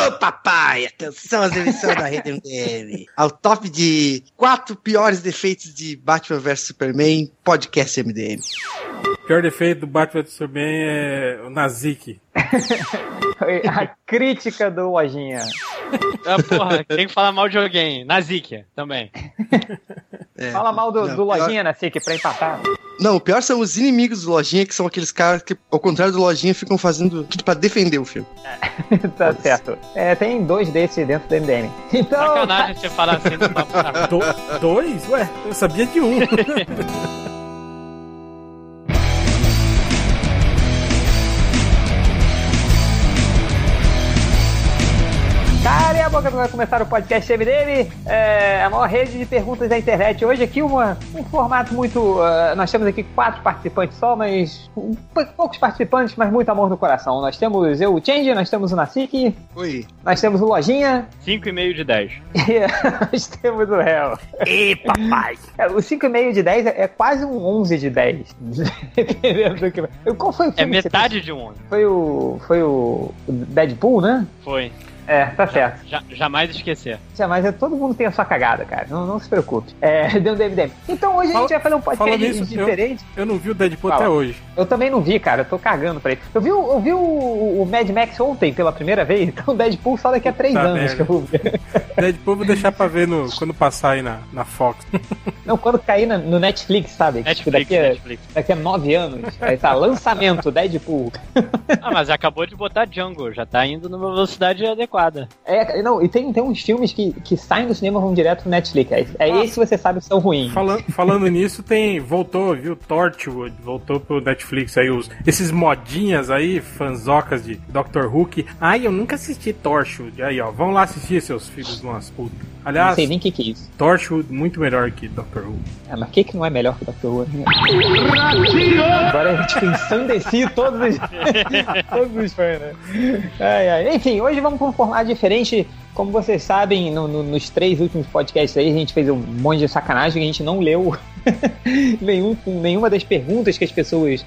Ô, papai, atenção às eleições da Rede MDM. Ao top de 4 piores defeitos de Batman vs Superman, podcast MDM. O pior defeito do Batman vs Superman é o Nazik. A crítica do Lojinha. Ah, porra, tem que falar mal de alguém. Nazik também. Fala mal do Lojinha, Nazik, pra empatar. Não, o pior são os inimigos do Lojinha, que são aqueles caras que, ao contrário do Lojinha, ficam fazendo tudo pra defender o filme. Tá certo. Tem 2 desses dentro do MDM. Então... Sacanagem você falar assim do papo. 2? Ué, eu sabia de 1. Cala a boca, vai começar o podcast MDM, a maior rede de perguntas da internet. Hoje aqui um formato muito... nós temos aqui 4 participantes só, mas poucos participantes, mas muito amor no coração. Nós temos o Change, nós temos o Nazik. Oi. Nós temos o Lojinha. 5,5 de 10. E nós temos o Réu. Ê, papai! O 5,5 de 10 é quase um 11 de 10. Dependendo do que... Qual foi o filme? É metade de um 11. Foi o Deadpool, né? Foi. Tá certo. Jamais esquecer. Jamais, todo mundo tem a sua cagada, cara. Não se preocupe. Deu um DVD. Então hoje a gente vai fazer um podcast diferente. Eu não vi o Deadpool até hoje. Eu também não vi, cara. Eu tô cagando pra ele. Eu vi o Mad Max ontem pela primeira vez, então o Deadpool só daqui a 3 anos que eu vou ver. Deadpool eu vou deixar pra ver quando passar aí na Fox. Não, quando cair no Netflix, sabe? Netflix. Daqui a 9 anos. Aí tá, lançamento, Deadpool. Mas acabou de botar Django. Já tá indo numa velocidade adequada. Não, e tem uns filmes que saem do cinema e vão direto pro Netflix. Esse você sabe que são ruins. Falando nisso, voltou, viu? Torchwood, voltou pro Netflix aí, esses modinhas aí, fanzocas de Dr. Who. Eu nunca assisti Torchwood. Aí, ó, vão lá assistir, seus filhos de umas putas. Aliás, não sei nem o que é isso. Torchwood, muito melhor que Dr. Who. Mas o que não é melhor que Dr. Who? Agora a gente ensandeci todos os fãs, né? Enfim, hoje vamos para um formato diferente. Como vocês sabem, nos 3 últimos podcasts aí, a gente fez um monte de sacanagem, a gente não leu nenhuma das perguntas que as pessoas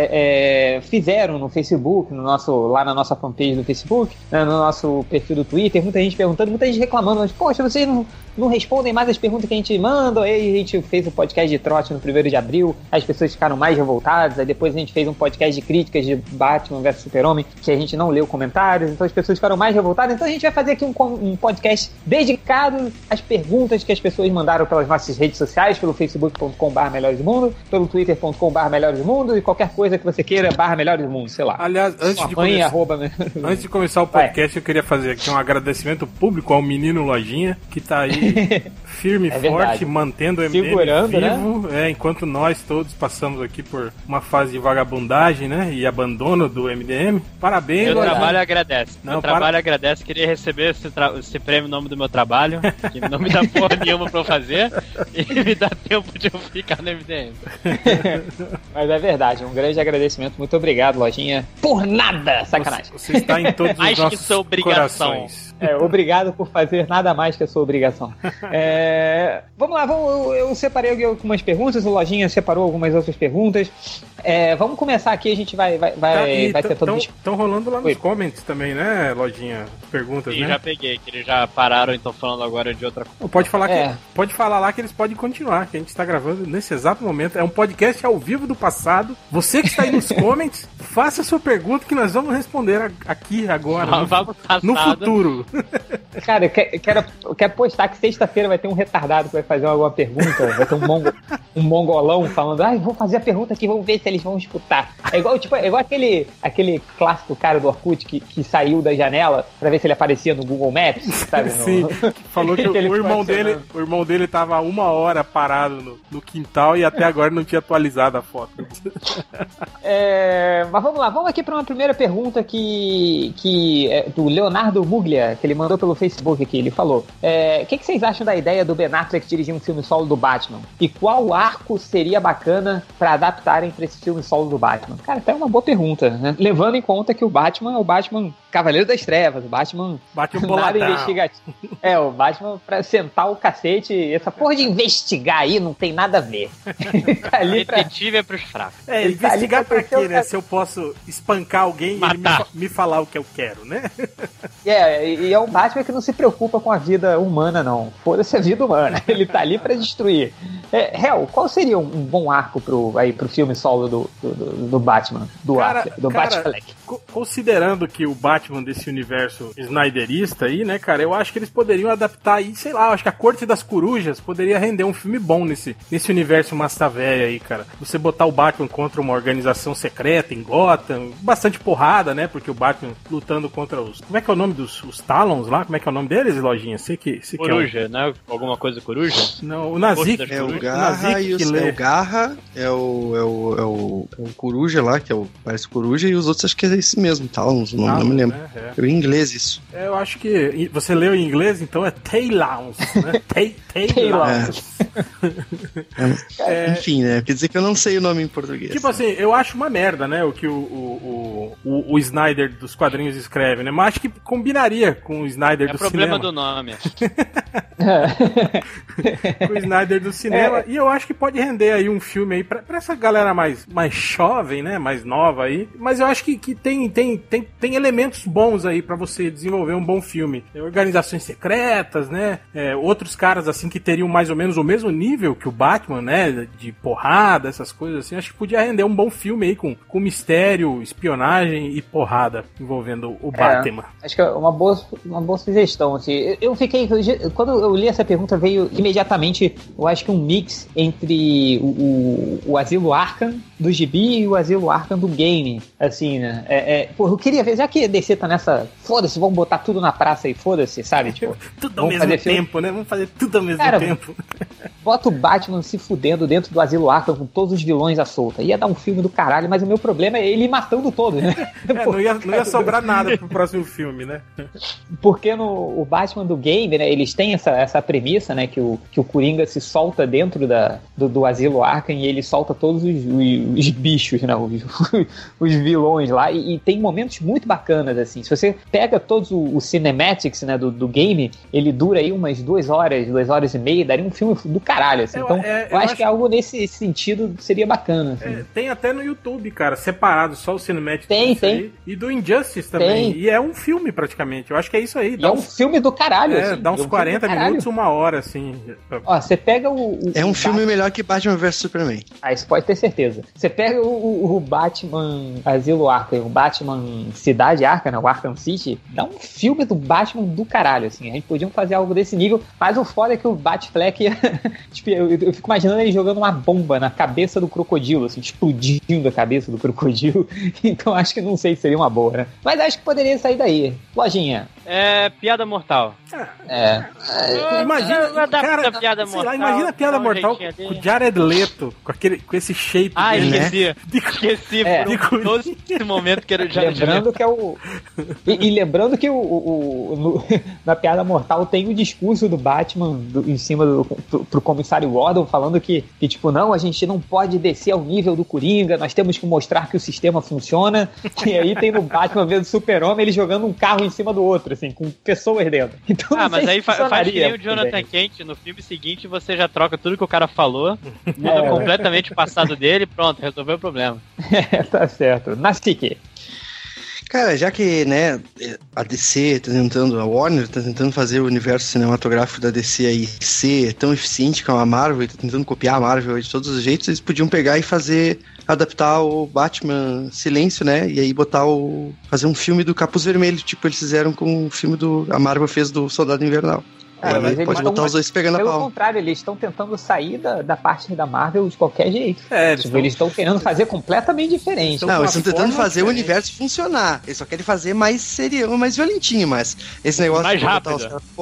fizeram no Facebook, lá na nossa fanpage do Facebook, né, no nosso perfil do Twitter, muita gente perguntando, muita gente reclamando, mas, poxa, vocês não respondem mais as perguntas que a gente manda. Aí a gente fez o podcast de trote no 1º de abril, as pessoas ficaram mais revoltadas, aí depois a gente fez um podcast de críticas de Batman vs Super-Homem, que a gente não leu comentários, então as pessoas ficaram mais revoltadas. Então a gente vai fazer aqui um podcast dedicado às perguntas que as pessoas mandaram pelas nossas redes sociais, pelo facebook.com/melhores do mundo, pelo twitter.com/melhores do mundo, e qualquer coisa que você queira, /melhores do mundo, sei lá. Aliás, antes de começar o podcast, eu queria fazer aqui um agradecimento público ao menino Lojinha, que tá aí firme e forte, verdade, mantendo o MDM segurando, vivo, né? Enquanto nós todos passamos aqui por uma fase de vagabundagem, né, e abandono do MDM. Parabéns, Meu trabalho agradece. Agradece. Queria receber esse prêmio em nome do meu trabalho, que não me dá porra nenhuma pra eu fazer, e me dá tempo de eu ficar no MDM. Mas é verdade, um grande agradecimento. Muito obrigado, Lojinha. Por nada! Sacanagem. Você está em todos os nossos corações. Obrigado por fazer nada mais que a sua obrigação. Vamos lá, eu separei algumas perguntas, o Lojinha separou algumas outras perguntas. Vamos começar aqui, a gente vai ter todo... Estão rolando lá nos comments também, né, Lojinha? Perguntas, né? Já peguei, que eles já pararam e estão falando agora de outra coisa. Pode falar lá que eles podem continuar, que a gente está gravando nesse exato momento. É um podcast ao vivo do passado. Você que está aí nos comments, faça a sua pergunta que nós vamos responder aqui agora, no futuro. Cara, eu quero postar que sexta-feira vai ter um retardado que vai fazer alguma pergunta, vai ter um mongolão falando, vou fazer a pergunta aqui, vamos ver se eles vão escutar. É igual aquele clássico cara do Orkut que saiu da janela pra ver se ele aparecia no Google Maps, sabe? Sim, falou que o irmão dele tava 1 hora parado no quintal e até agora não tinha atualizado a foto. Mas vamos lá, vamos aqui pra uma primeira pergunta que é do Leonardo Muglia, que ele mandou pelo Facebook aqui. Ele falou: o que vocês acham da ideia do Ben Affleck dirigir um filme solo do Batman? E qual arco seria bacana pra adaptarem pra esse filme solo do Batman? Cara, até uma boa pergunta, né? Levando em conta que o Batman é o Batman Cavaleiro das Trevas, o Batman nada investigativo. O Batman pra sentar o cacete, essa porra de investigar aí não tem nada a ver. Tá ali detetive é pros fracos. Investigar pra quê, né? Se eu posso espancar alguém e ele me falar o que eu quero, né? E E é um Batman que não se preocupa com a vida humana, não. Foda-se a vida humana. Ele tá ali pra destruir. Hel, qual seria um bom arco pro filme solo do Batman? Do Batfleck? Considerando que o Batman desse universo snyderista aí, né, cara, eu acho que eles poderiam adaptar aí, sei lá, eu acho que a Corte das Corujas poderia render um filme bom nesse universo massa velha aí, cara. Você botar o Batman contra uma organização secreta em Gotham, bastante porrada, né, porque o Batman lutando contra os... Como é que é o nome dos Talons lá? Como é que é o nome deles, Lojinha? Coruja, né? Alguma coisa coruja? Não, o Nazik. É o Garra e o Garra, é o Coruja lá, que parece Coruja, e os outros acho que é esse mesmo, Talons, o nome, não me lembro. Né? É em inglês isso. Eu acho que você leu em inglês, então é Talons, né? Talons. Enfim, né? Quer dizer que eu não sei o nome em português. Tipo assim, eu acho uma merda, né? O que o Snyder dos quadrinhos escreve, né? Mas acho que combinaria com o Snyder do cinema. É problema do nome. Com o Snyder do cinema. E eu acho que pode render aí um filme aí pra essa galera mais jovem, né? Mais nova aí. Mas eu acho que tem elementos bons aí pra você desenvolver um bom filme. Organizações secretas, né? Outros caras assim que teriam mais ou menos o mesmo nível que o Batman, né? De porrada, essas coisas assim. Acho que podia render um bom filme aí com mistério, espionagem e porrada envolvendo o Batman. Acho que é uma boa sugestão, assim. Eu fiquei... Quando eu li essa pergunta, veio imediatamente, eu acho que um mix entre o Asilo Arkham do gibi e o Asilo Arkham do game, assim, né? Eu queria ver, já que a DC tá nessa... Foda-se, vamos botar tudo na praça aí, foda-se, sabe? Tipo, tudo ao mesmo tempo, né? Vamos fazer tudo ao mesmo tempo. Bota o Batman se fudendo dentro do Asilo Arkham com todos os vilões à solta. Ia dar um filme do caralho, mas o meu problema é ele matando todos, né? Não ia sobrar nada pro próximo filme, né? Porque o Batman do game, né, eles têm essa premissa, né, que o Coringa se solta dentro do Asilo Arkham e ele solta todos os bichos, né, os vilões lá, e tem momentos muito bacanas, assim. Se você pega todos os cinematics, né, do game, ele dura aí umas 2 horas e meia, daria um filme do caralho, assim. Então, eu acho que algo nesse sentido seria bacana, assim. Tem até no YouTube, cara, separado, só o cinematics. Tem. Aí, e do Injustice também. E é um filme, praticamente. Eu acho que é isso aí. Um filme do caralho, assim. Dá uns 40 minutos, 1 hora, assim. Ó, você pega É um filme melhor que Batman vs Superman. Isso pode ter certeza. Você pega o Batman Asilo Arkham, o Batman Cidade Arkham, né, o Arkham City, dá um filme do Batman do caralho, assim. A gente podia fazer algo desse nível, mas o foda é que o Batfleck tipo, eu fico imaginando ele jogando uma bomba na cabeça do crocodilo, assim, explodindo a cabeça do crocodilo. Então acho que não sei se seria uma boa, né? Mas acho que poderia sair daí. Lojinha. Piada mortal. Imagina, cara, piada mortal, lá, imagina a piada mortal com o Jared Leto, com esse shape dele, esqueci por todo esse momento que era o Jared Leto. Leto. Que é o... E lembrando que na piada mortal tem o discurso do Batman em cima pro comissário Gordon, falando que, tipo, não, a gente não pode descer ao nível do Coringa, nós temos que mostrar que o sistema funciona. E aí tem no Batman vs Super-Homem ele jogando um carro em cima do outro, assim, com pessoas dentro. Então, mas aí faz que nem o Jonathan Kent, no filme seguinte você já troca tudo que o cara falou, muda completamente o passado dele, pronto, resolveu o problema. Tá certo. Nastique. Cara, já que, né, a DC tá tentando, a Warner tá tentando fazer o universo cinematográfico da DC aí ser tão eficiente como a Marvel, e tá tentando copiar a Marvel de todos os jeitos, eles podiam pegar e adaptar o Batman Silêncio, né, e aí fazer um filme do Capuz Vermelho, tipo eles fizeram com o filme a Marvel fez do Soldado Invernal. Pode botar os dois pegando a pau. Pelo contrário, eles estão tentando sair da parte da Marvel de qualquer jeito. Eles estão querendo fazer completamente diferente. Não, eles estão tentando fazer o universo funcionar. Eles só querem fazer mais serião, mais violentinho, mas esse negócio mais de rápido.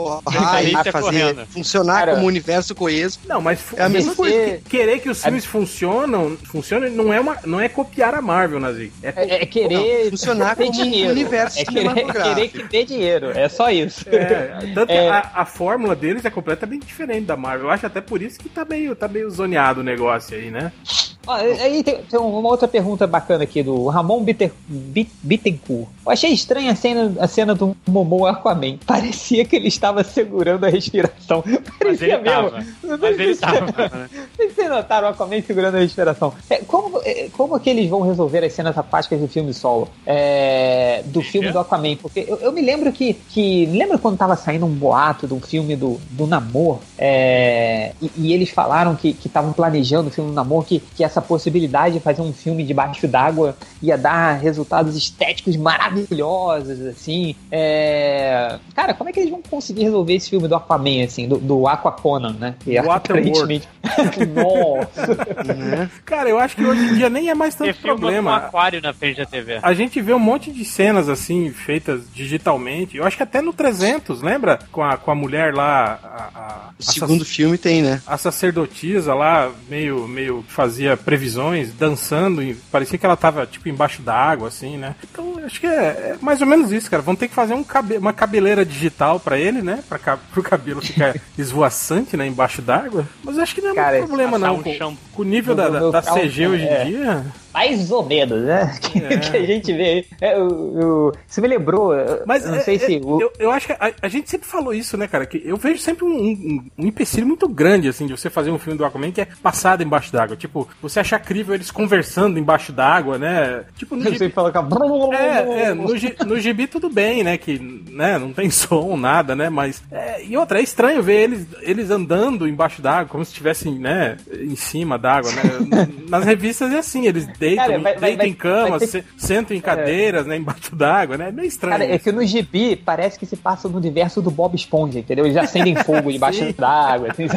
Fazer funcionar como um universo coeso. Não, mas é a mesma coisa. Querer que os filmes funcionem não é copiar a Marvel, Nazi. É querer funcionar como um universo cinematográfico. É querer que dê dinheiro. É só isso. Tanto que a fórmula deles é completamente diferente da Marvel. Eu acho até por isso que tá meio zoneado o negócio aí, né? Aí tem uma outra pergunta bacana aqui do Ramon Bittencourt. Eu achei estranha a cena do Momoa Aquaman. Parecia que ele estava segurando a respiração. Parecia Mas ele tava. notaram o Aquaman segurando a respiração. Como que eles vão resolver as cenas aquáticas do filme solo? Do filme do Aquaman? Porque eu me lembro que lembra quando tava saindo um boato de um filme do Namor? E eles falaram que estavam planejando o filme do Namor, que essa possibilidade de fazer um filme debaixo d'água ia dar resultados estéticos maravilhosos, assim. Cara, como é que eles vão conseguir resolver esse filme do Aquaman, assim, do Aquaconan, né? Que aparentemente... Nossa! Cara, eu acho que hoje em dia nem é mais tanto problema. Um aquário na frente da TV. A gente vê um monte de cenas, assim, feitas digitalmente. Eu acho que até no 300, lembra? Com a mulher lá... O segundo filme tem, né? A sacerdotisa lá, meio fazia previsões, dançando, e parecia que ela tava, tipo, embaixo d'água, assim, né? Então, acho que é mais ou menos isso, cara. Vão ter que fazer uma cabeleira digital pra ele, né? Pro cabelo ficar esvoaçante, né? Embaixo d'água. Mas eu acho que não é muito problema, não. Com o nível da CG hoje em dia... Mais ou menos, né? Que a gente vê aí. Você me lembrou, mas não sei se... Eu acho que a gente sempre falou isso, né, cara? Que eu vejo sempre um empecilho muito grande, assim, de você fazer um filme do Aquaman que é passado embaixo d'água. Tipo, você achar crível eles conversando embaixo d'água, né? Tipo, no gibi... fala no gibi tudo bem, né? Que né, não tem som, nada, né? Mas... e outra, é estranho ver eles andando embaixo d'água, como se estivessem, né, em cima d'água, né? Nas revistas é assim, eles deitam em cama, sentam em cadeiras, né, embaixo d'água, né? É meio estranho. Cara, é que no gibi parece que se passa no universo do Bob Esponja, entendeu? Eles acendem fogo debaixo d'água. Assim,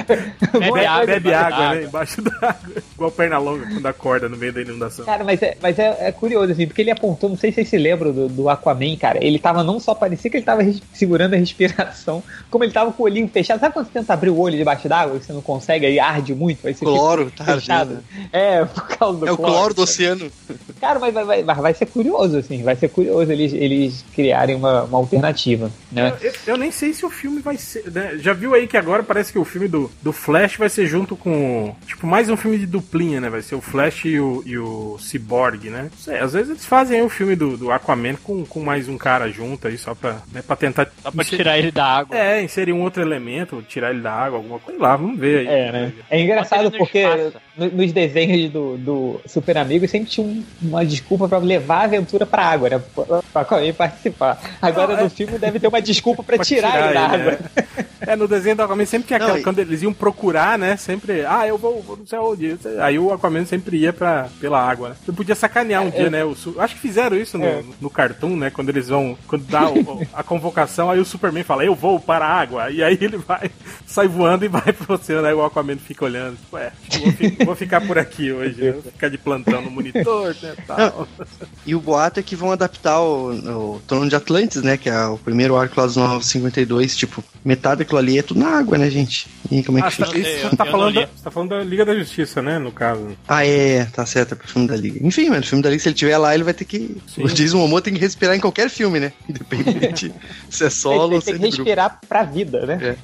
bebe água, né? Embaixo d'água. Igual perna longa quando acorda no meio da inundação. Cara, mas é curioso, assim, porque ele apontou, não sei se vocês se lembram do Aquaman, cara. Ele tava não só, parecia que ele tava segurando a respiração, como ele tava com o olhinho fechado. Sabe quando você tenta abrir o olho debaixo d'água e você não consegue, aí arde muito? Aí você cloro, tá fechado. Por causa do cloro. É o cloro do oceano. Cara, mas vai ser curioso, assim. Vai ser curioso eles criarem uma alternativa, né? Eu nem sei se o filme vai ser... Né? Já viu aí que agora parece que o filme do Flash vai ser junto com... Tipo, mais um filme de duplinha, né? Vai ser o Flash e o Cyborg, né? Não sei, às vezes eles fazem aí o filme do Aquaman com mais um cara junto aí, só pra tentar... Só pra tirar ele da água. Inserir um outro elemento, tirar ele da água, alguma coisa lá, vamos ver aí. Né? É engraçado porque nos desenhos do Super Amigos sempre tinha uma desculpa pra levar a aventura pra água, né? Pra Aquaman participar. Agora no filme deve ter uma desculpa pra tirar ele da água. No desenho do Aquaman sempre tinha aquela, quando eles iam procurar, né? Sempre, eu vou não sei onde. Aí o Aquaman sempre ia pela água, né? Você podia sacanear um dia, né? Acho que fizeram isso no Cartoon, né? Quando eles vão, quando dá a convocação, aí o Superman fala, eu vou para a água. E aí ele sai voando e vai pro oceano, aí o Aquaman fica olhando. Vou ficar por aqui hoje, vou ficar de plantão no monitor, né? Tal. E o boato é que vão adaptar o Trono de Atlantis, né? Que é o primeiro arco lá dos 952, tipo, metade daquilo ali é tudo na água, né, gente? E como é que fica? Você tá falando da Liga da Justiça, né, no caso. Tá certo, é pro filme da Liga. Enfim, mano, o filme da Liga, se ele estiver lá, ele vai ter que... Sim. O Jason Momoa tem que respirar em qualquer filme, né? Independente se é solo ou se é de grupo. Tem que respirar pra vida, né?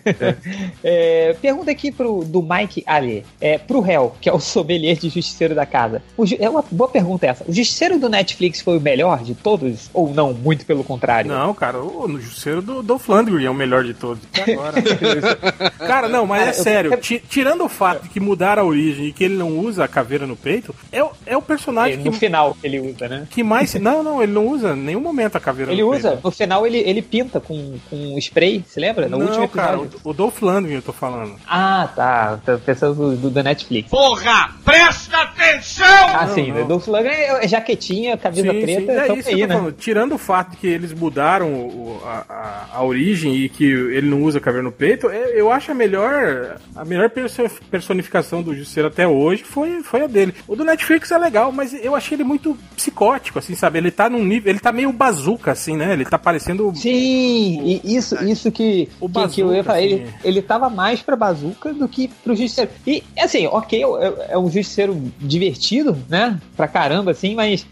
Pergunta aqui do Mike Ali. Pro Hell, que é o sommelier de Justiceiro da casa. É uma boa pergunta essa. O Justiceiro do Netflix foi o melhor de todos? Ou não? Muito pelo contrário? Não, cara, o Justiceiro do Dolph Lundgren é o melhor de todos. Agora. Cara, não, mas é sério. Tirando o fato de que mudaram a origem e que ele não usa a caveira no peito, é o personagem no final ele usa, né? Que mais... Não, ele não usa em nenhum momento a caveira no peito. Ele usa. No final ele pinta com spray, se lembra? No último episódio. Cara, o Dolph Lundgren eu tô falando. Tá. Tô pensando do Netflix. Porra! Presta atenção! Sim, o Dolph Lundgren é jaquetinha, camisa preta. É isso aí, né? Falando. Tirando o fato de que eles mudaram a origem e que ele não usa caveira no peito, eu acho a melhor personificação do Justiceiro até hoje foi a dele. O do Netflix é legal, mas eu achei ele muito psicótico, assim, sabe? Ele tá num nível, ele tá meio bazuca, assim, né? Ele tá parecendo... Sim, isso que eu ia falar. Assim, ele tava mais pra bazuca do que pro Justiceiro. E, assim, ok, é um Justiceiro divertido, né? Pra caramba, assim, mas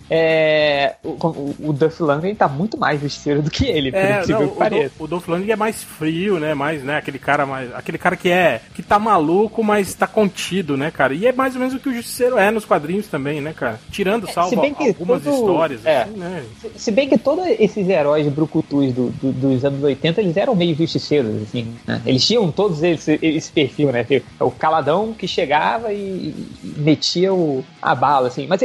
o Dolph Lundgren tá muito mais Justiceiro do que ele, por incrível que pareça. O Dolph Lundgren é mais frio, né? Mais, né? Aquele cara tá maluco, mas tá contido, né, cara? E é mais ou menos o que o Justiceiro é nos quadrinhos também, né, cara? Tirando, salvo algumas histórias, assim, né? Se bem que todos esses heróis brucutus dos anos 80, eles eram meio justiceiros, assim, né? Eles tinham todos esse perfil, né? O caladão que chegava e metia a bala, assim. Mas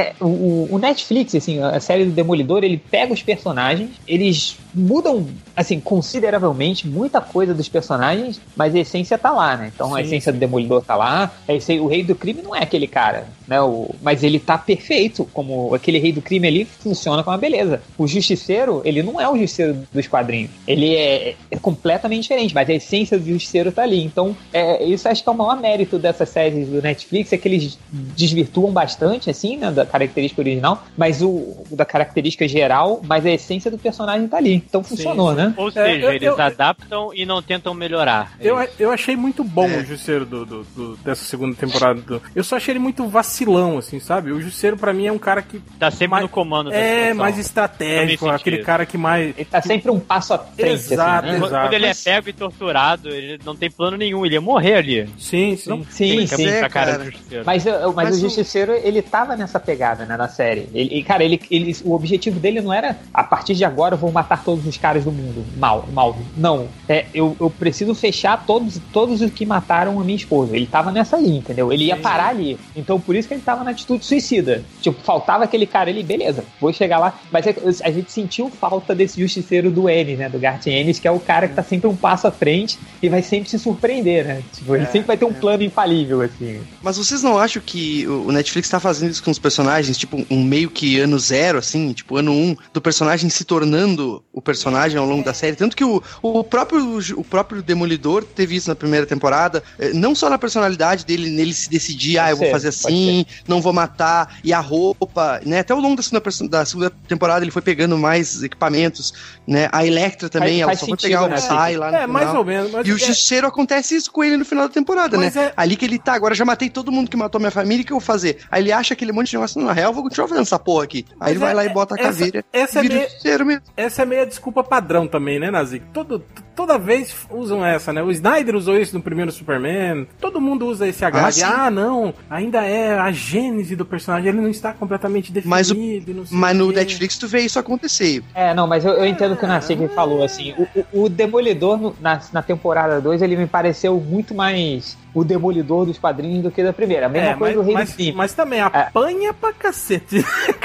o Netflix, assim, a série do Demolidor, ele pega os personagens, eles mudam, assim, consideravelmente muita coisa dos personagens, mas a essência tá lá, né? Então a essência do Demolidor tá lá, o Rei do Crime não é aquele cara, né? Mas ele tá perfeito, como aquele Rei do Crime ali funciona com uma beleza. O Justiceiro, ele não é o Justiceiro dos quadrinhos, ele é completamente diferente, mas a essência do Justiceiro tá ali. Então, isso acho que é o maior mérito dessas séries do Netflix, é que eles desvirtuam bastante, assim, né, da característica original, mas da característica geral, mas a essência do personagem tá ali. Então funcionou, né? Ou seja, eles adaptam e não tentam melhorar. Eu achei muito bom o Justiceiro dessa segunda temporada. Eu só achei ele muito vacilão, assim, sabe? O Justiceiro, pra mim, é um cara que... Tá sempre no comando da situação. Mais estratégico, aquele cara que mais... Ele tá sempre um passo à frente, exato, assim, né? Exato. Quando ele é pego e torturado, ele não tem plano nenhum, ele ia morrer ali. Sim. Sim. Cara do Justiceiro. Mas o Justiceiro, ele tava nessa pegada, né, na série. Cara, o objetivo dele não era, a partir de agora eu vou matar todos os caras do mundo. Mal. Não. Eu preciso fechar todos os que mataram a minha esposa. Ele tava nessa aí, entendeu? Ele ia parar ali. Então, por isso que ele tava na atitude suicida. Tipo, faltava aquele cara ali, beleza, vou chegar lá. Mas a gente sentiu falta desse Justiceiro do Ennis, né, do Garth Ennis, que é o cara que tá sempre um passo à frente e vai sempre se surpreender, né? Tipo, ele sempre vai ter um plano infalível, assim. Mas vocês não acham que o Netflix tá fazendo isso com os personagens, tipo, um meio que ano zero, assim, tipo, ano 1, do personagem se tornando o personagem ao longo da série? Tanto que o próprio Demolidor teve isso na primeira temporada, não só na personalidade dele, nele se decidir, eu vou fazer assim, não vou matar, e a roupa, né? Até ao longo da segunda temporada ele foi pegando mais equipamentos, né? A Electra também, ela só foi pegar o sai lá no final. Mais ou menos. E o Justiceiro acontece isso com ele no final da temporada, né? Ali que ele tá, agora já matei todo mundo que matou minha família, o que eu vou fazer? Aí ele acha aquele monte de negócio, na real, eu vou continuar fazendo essa porra aqui. Aí ele vai lá e bota a caveira e vira o Justiceiro mesmo. Essa é meio a desculpa padrão também, né, Nazik? Toda vez usam essa, né? O Snyder usou isso no primeiro Superman, todo mundo usa esse agarre. Não, ainda é a gênese do personagem, ele não está completamente definido. Mas no Netflix tu vê isso acontecer. Mas eu entendo o que o Nazik falou, assim, o Demolidor na temporada 2, ele me pareceu muito mais o Demolidor dos quadrinhos do que da primeira. A mesma coisa do Rei do Crime. Mas também apanha pra cacete.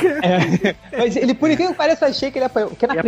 Mas ele, por incrível que pareça, achei que ele apanhou. Porque na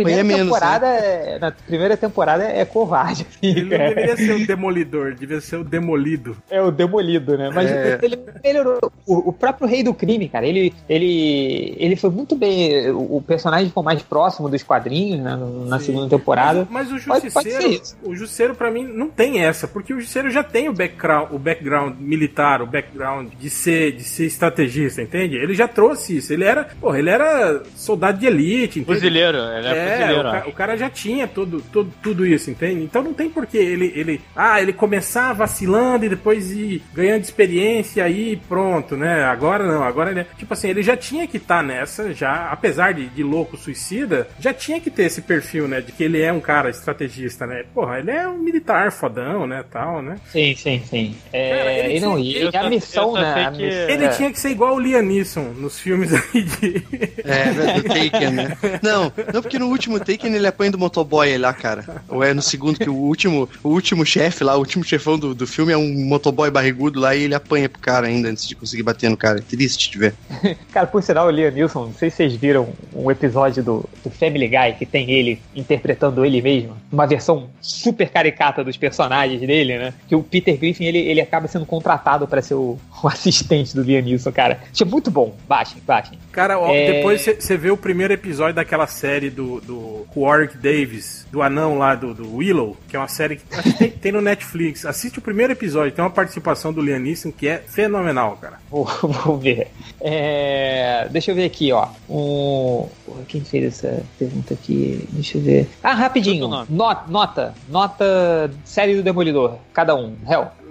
primeira temporada é covarde. Ele não deveria ser o Demolidor, devia ser o Demolido. É o Demolido, né? Mas ele melhorou. O próprio Rei do Crime, cara, ele foi muito bem. O personagem ficou mais próximo dos quadrinhos, né, na segunda temporada. Mas o Justiceiro, pra mim, não tem essa, porque o Justiceiro já tem o background militar, o background de ser estrategista, entende? Ele já trouxe isso. Ele era soldado de elite, entende? Fuzileiro, ele é fuzileiro. O cara já tinha tudo isso, entende? Então não tem porquê ele começar vacilando e depois ir ganhando experiência aí pronto, né? Agora não, agora ele tipo assim, ele já tinha que estar nessa, já, apesar de louco suicida, já tinha que ter esse perfil, né? De que ele é um cara estrategista, né? Porra, ele é um militar fodão, né? Tal, né? Sim. Cara, a missão, né? Ele tinha que ser igual o Liam Neeson nos filmes aí do Taken, né? Não, porque no último Taken ele apanha do motoboy lá, cara. Ou é no segundo que o último chefe lá, o último chefão do filme é um motoboy barrigudo lá e ele apanha pro cara ainda antes de conseguir bater no cara. Triste de ver. Cara, por sinal, o Liam Neeson, não sei se vocês viram um episódio do Family Guy que tem ele interpretando ele mesmo, uma versão super caricata dos personagens dele, né? Que o Peter Griffin, ele acaba sendo contratado pra ser o assistente do Liam Neeson, cara. Achei muito bom. Baixem. Cara, depois você vê o primeiro episódio daquela série do Warwick Davis, do anão lá do Willow, que é uma série que acho que tem no Netflix. Assiste o primeiro episódio, tem uma participação do Liam Neeson que é fenomenal, cara. Vou ver. Deixa eu ver aqui, ó. Quem fez essa pergunta aqui? Deixa eu ver. Rapidinho. Nota série do Demolidor. Cada um. Hell.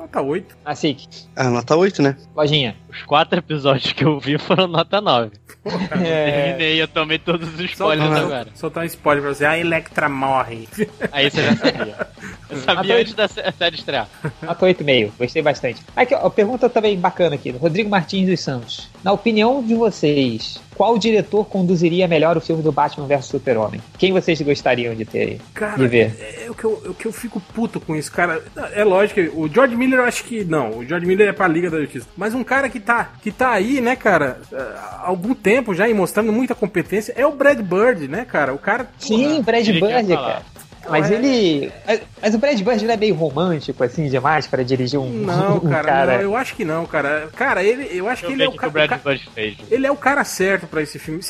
nota 8. Nacique. Nota 8, né? Lojinha. Os 4 episódios que eu vi foram nota 9. Terminei, eu tomei todos os spoilers agora. Soltar um spoiler pra você. A Electra morre. Aí você já sabia. Eu sabia antes da série estrear. Nota 8,5. Gostei bastante. Aqui, ó, pergunta também bacana aqui. Rodrigo Martins dos Santos. Na opinião de vocês, qual diretor conduziria melhor o filme do Batman vs Super-Homem? Quem vocês gostariam de ter? Cara, de ver? É o que eu fico puto com isso, cara. É lógico, o George Miller eu acho que não. O George Miller é pra Liga da Justiça. Mas um cara que tá aí, né, cara, há algum tempo já e mostrando muita competência é o Brad Bird, né, cara? O cara... Sim, Brad Bird, cara. Mas ele... Mas o Brad Bird ele é meio romântico, assim, demais pra dirigir um Não, um cara, não, eu acho que não, cara. Cara, eu acho que ele é o cara... O Brad Bird fez. Ele é o cara certo pra esse filme.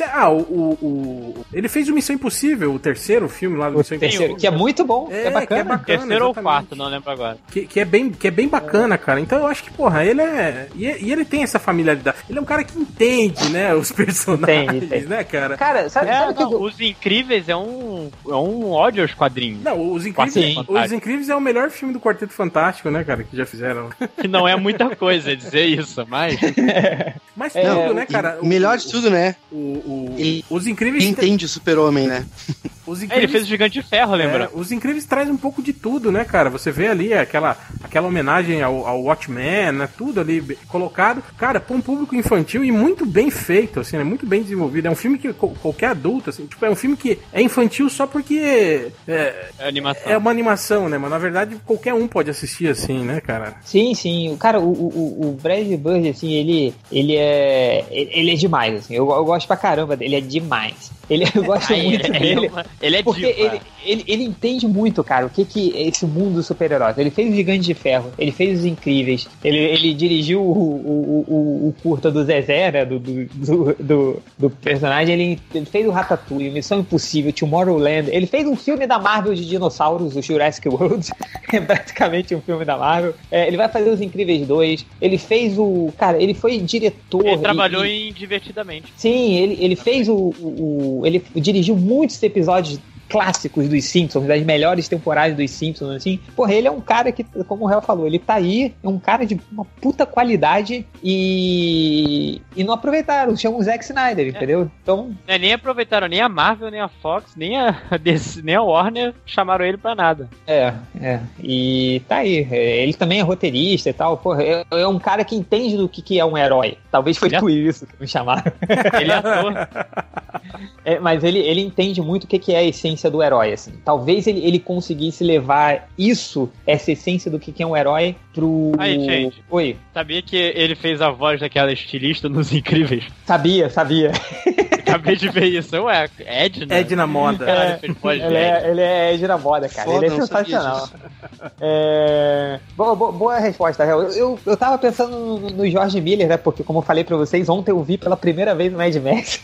Ele fez o Missão Impossível, o terceiro filme lá do Missão Impossível. Que é muito bom, é bacana. Que é bacana, terceiro exatamente. ou quarto, não lembro agora. Que é bem bacana, cara. Então eu acho que, porra, ele é... E ele tem essa familiaridade. Ele é um cara que entende, né, os personagens, entende. né, cara? Cara, sabe que Os Incríveis é um ódio aos quadrinhos. Não, Os Incríveis é o melhor filme do Quarteto Fantástico, né, cara, que já fizeram. Que não é muita coisa dizer isso, mas... Mas tudo, né, cara? O melhor de tudo, né? Os Incríveis... Entende o Super-Homem, né? Os Incríveis... ele fez o Gigante de Ferro, lembra? Os Incríveis traz um pouco de tudo, né, cara? Você vê ali aquela homenagem ao Watchmen, né? Tudo ali colocado. Cara, pra um público infantil e muito bem feito, assim, né? Muito bem desenvolvido. É um filme que qualquer adulto, assim, tipo, é um filme que é infantil só porque... É uma animação, né? Mas na verdade qualquer um pode assistir assim, né, cara? Sim. Cara, o Brad Bird, assim, ele é demais, assim. Eu gosto pra caramba dele, ele é demais. Eu gosto muito dele. Ele é porque ele entende muito, cara, o que é esse mundo dos super-heróis. Ele fez o Gigante de Ferro, ele fez os Incríveis, ele dirigiu o curta do Zezé, né, do personagem, ele fez o Ratatouille, Missão Impossível, Tomorrowland, ele fez um filme da Marvel de dinossauros, o Jurassic World, é praticamente um filme da Marvel. Ele vai fazer os Incríveis 2, ele fez cara, ele foi diretor. Ele trabalhou em Divertidamente. Sim, ele fez ele dirigiu muitos episódios clássicos dos Simpsons, das melhores temporadas dos Simpsons, assim. Porra, ele é um cara que, como o Real falou, ele tá aí, é um cara de uma puta qualidade e não aproveitaram, chamam o Zack Snyder, entendeu? Então... Nem aproveitaram nem a Marvel, nem a Fox, nem a Warner chamaram ele pra nada. E tá aí, ele também é roteirista e tal, porra, é um cara que entende do que é um herói. Talvez foi por isso que me chamaram. Ele é ator. Mas ele entende muito o que é a essência do herói, assim. Talvez ele conseguisse levar essa essência do que é um herói pro... Aí, gente. Oi. Sabia que ele fez a voz daquela estilista nos Incríveis? Sabia. Acabei de ver isso. Ué, Ed, né? Ed na moda. Ele é Ed na moda, cara. Foda, ele é sensacional. Boa resposta, Real. Eu tava pensando no George Miller, né? Porque, como eu falei pra vocês, ontem eu vi pela primeira vez o Mad Max.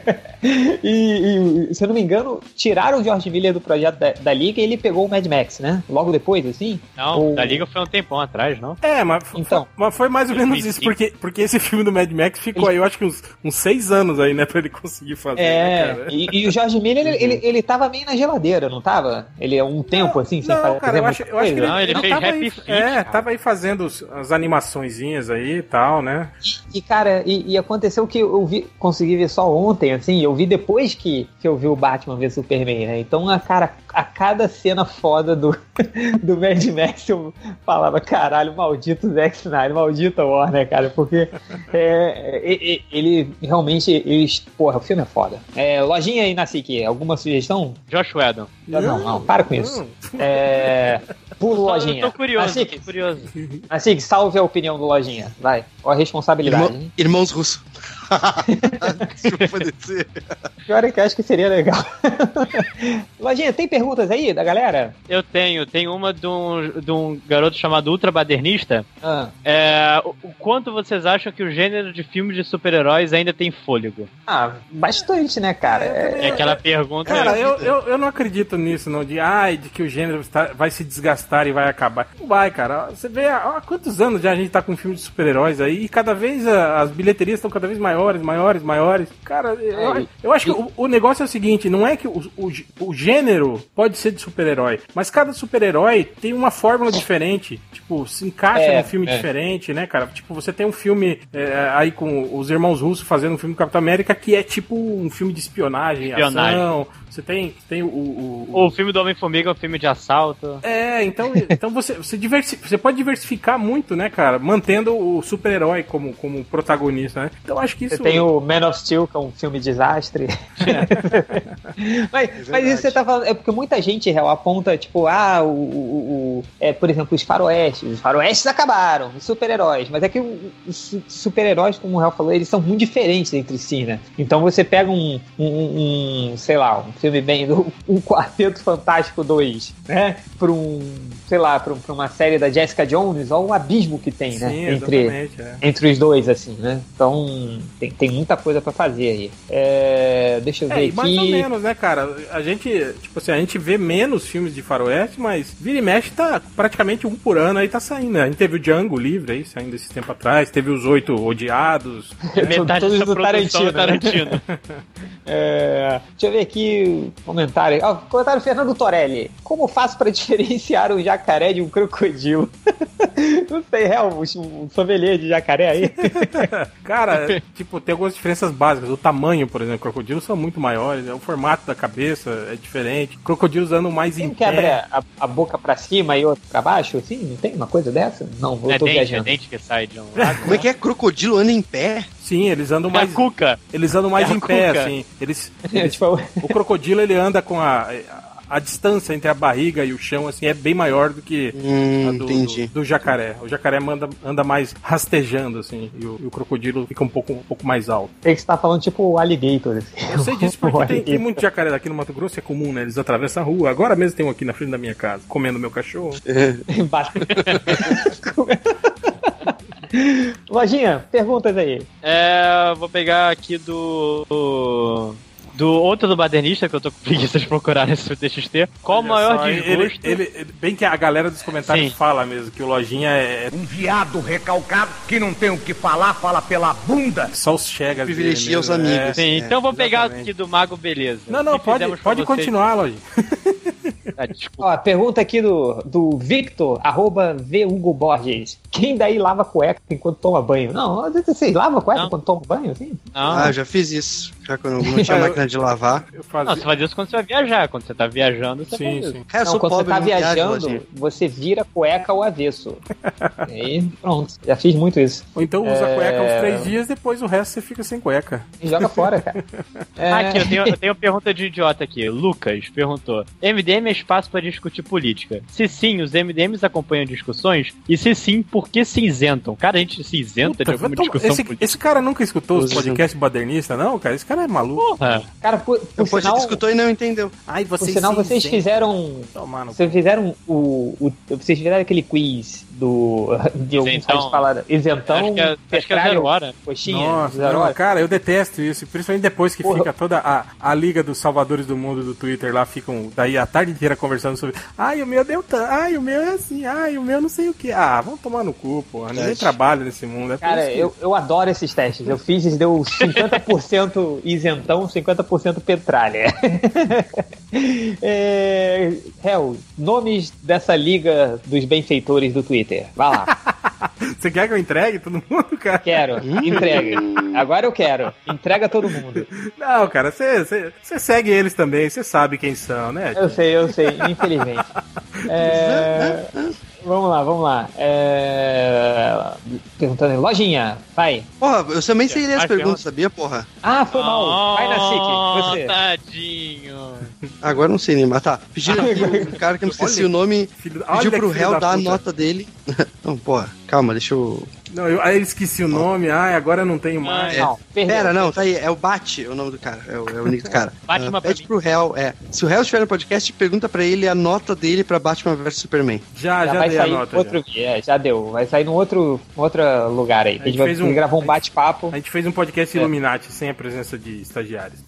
e, se eu não me engano, tiraram o George Miller do projeto da Liga e ele pegou o Mad Max, né? Logo depois, assim? Não, da Liga foi um tempão atrás, não? Mas foi mais ou menos isso, porque esse filme do Mad Max ficou aí, eu acho que uns 6 anos aí, né, pra ele conseguir fazer, né, cara? E o George Miller, ele tava meio na geladeira, não tava? Ele é um tempo, assim, sem fazer cara, eu acho que ele fez Happy Feet. Tava aí fazendo as animaçõezinhas aí e tal, né? E cara, aconteceu que eu consegui ver só ontem, assim, eu vi depois que eu vi o Batman vs Superman, né? Então, cara, a cada cena foda do Mad Max eu falava, caralho, maldito Zack Snyder, maldito Warner, cara, porque ele realmente, porra, o filme é foda. Lojinha aí, Nacique, alguma sugestão? Josh Whedon. Não, para com isso. Pulo Lojinha. Tô curioso, Nacique, salve a opinião do Lojinha, vai, ó a responsabilidade. Irmãos Russo. Pior é que eu acho que seria legal. Lojinha, tem perguntas aí da galera? Eu tenho uma de um garoto chamado Ultra Badernista. O quanto vocês acham que o gênero de filmes de super-heróis ainda tem fôlego? Bastante, né, cara? É aquela pergunta... Cara, eu não acredito nisso, não, de que o gênero vai se desgastar e vai acabar. Não vai, cara. Você vê há quantos anos já a gente tá com filme de super-heróis aí e cada vez as bilheterias estão cada vez maiores. Cara, eu acho que o negócio é o seguinte, não é que o gênero pode ser de super-herói, mas cada super-herói tem uma fórmula diferente, tipo, se encaixa num filme diferente, né, cara? Tipo, você tem um filme aí com os irmãos russos fazendo um filme do Capitão América que é tipo um filme de espionagem. Ação. Você tem o filme do Homem-Formiga é um filme de assalto. Então você pode diversificar muito, né, cara? Mantendo o super-herói como protagonista, né? Então acho que isso... Você tem o Man of Steel, que é um filme desastre. mas isso você tá falando... É porque muita gente aponta, tipo, por exemplo, os faroestes. Os faroestes acabaram, os super-heróis. Mas é que os super-heróis, como o Real falou, eles são muito diferentes entre si, né? Então você pega sei lá, um filme bem um Quarteto Fantástico 2, né? Pra uma série da Jessica Jones, olha o abismo que tem, né? Sim, entre os dois, assim, né? Então tem muita coisa pra fazer aí. Deixa eu ver aqui. Mais ou menos, né, cara? A gente vê menos filmes de faroeste, mas vira e mexe tá praticamente um por ano aí tá saindo, né? A gente teve o Django Livre aí, saindo esse tempo atrás, teve os 8 Odiados. Metade dessa produção é Tarantino. Deixa eu ver aqui o comentário. Comentário Fernando Torelli. Como faço pra diferenciar um jacaré de um crocodilo? Não sei, um sommelier de jacaré aí? Cara, tem algumas diferenças básicas. O tamanho, por exemplo, crocodilos são muito maiores, o formato da cabeça é diferente. Crocodilos andam mais em pé. Quebra a boca pra cima e outro pra baixo, assim? Não tem uma coisa dessa? Não, eu tô viajando. É dente que sai de um lado. Como é que é? Crocodilo anda em pé? Sim, eles andam mais... Eles andam mais em pé, assim. O crocodilo, ele anda com a distância entre a barriga e o chão, assim, é bem maior do que a do jacaré. O jacaré anda mais rastejando, assim, e o crocodilo fica um pouco mais alto. É que você tá falando tipo o alligator, assim. Eu sei disso porque tem muito jacaré daqui no Mato Grosso, é comum, né? Eles atravessam a rua. Agora mesmo tem um aqui na frente da minha casa, comendo meu cachorro. Lojinha, perguntas aí. Vou pegar aqui do outro do Badernista, que eu tô com preguiça de procurar nesse TXT. Qual o maior desgosto? Bem que a galera dos comentários fala mesmo, que o Lojinha é um viado recalcado que não tem o que falar, fala pela bunda. Só os chegas. Privilegia os amigos. Sim, então vou pegar aqui do Mago Beleza. Não, pode continuar, Lojinha. Ó, pergunta aqui do Victor, @VHugo Borges. Quem daí lava cueca enquanto toma banho? Não, vocês lavam cueca enquanto toma banho, assim? Eu já fiz isso. Já quando não tinha máquina de lavar. Você faz isso quando você vai viajar. Quando você tá viajando, você faz isso. Cara, quando você tá viajando, você vira cueca ao avesso. E aí, pronto. Já fiz muito isso. Ou então usa a cueca uns 3 dias, depois o resto você fica sem cueca. E joga fora, cara. Aqui, eu tenho uma pergunta de idiota aqui. Lucas perguntou: MDM é espaço para discutir política? Se sim, os MDMs acompanham discussões? E se sim, por que se isentam? Cara, a gente se isenta de alguma discussão política. Esse cara nunca escutou os podcasts badernista, não, cara? Esse cara é maluco. Porra. Cara, por sinal... Você escutou e não entendeu. Por sinal, vocês fizeram... Vocês fizeram vocês fizeram aquele quiz de alguns sites falaram isentão, acho que é 0 hora. Coxinha. Nossa, não, cara, eu detesto isso. Principalmente depois que fica toda a Liga dos Salvadores do Mundo do Twitter lá, ficam daí a tarde inteira conversando sobre o meu deu o meu é assim, o meu não sei o que. Vamos tomar no cu, porra. Ninguém trabalha nesse mundo. Cara, eu adoro esses testes. Eu fiz e deu 50% isentão, 50% petralha. Nomes dessa Liga dos Benfeitores do Twitter. Vai lá. Você quer que eu entregue todo mundo, cara? Quero, entrega. Agora eu quero. Entrega todo mundo. Não, cara, você segue eles também, você sabe quem são, né? Eu sei, infelizmente. Vamos lá. Perguntando, Lojinha, vai. Porra, eu também sei ler as perguntas, sabia, porra? Foi mal. Vai na SIC, você. Tadinho. Agora não sei nem, mas tá. Pediram aqui, o cara que eu não esqueci o nome, pediu pro réu dar a nota dele. Não, porra, calma, deixa eu... Não, aí eu esqueci o nome, agora eu não tenho mais. Pera, tá aí, é o Bat, o nome do cara, é o nick do cara. Pede pro réu, se o réu estiver no podcast, pergunta pra ele a nota dele pra Batman vs Superman. Já vai dei sair a nota. Já deu, vai sair num outro lugar aí. A gente gravou um bate-papo. A gente fez um podcast Illuminati, sem a presença de estagiários.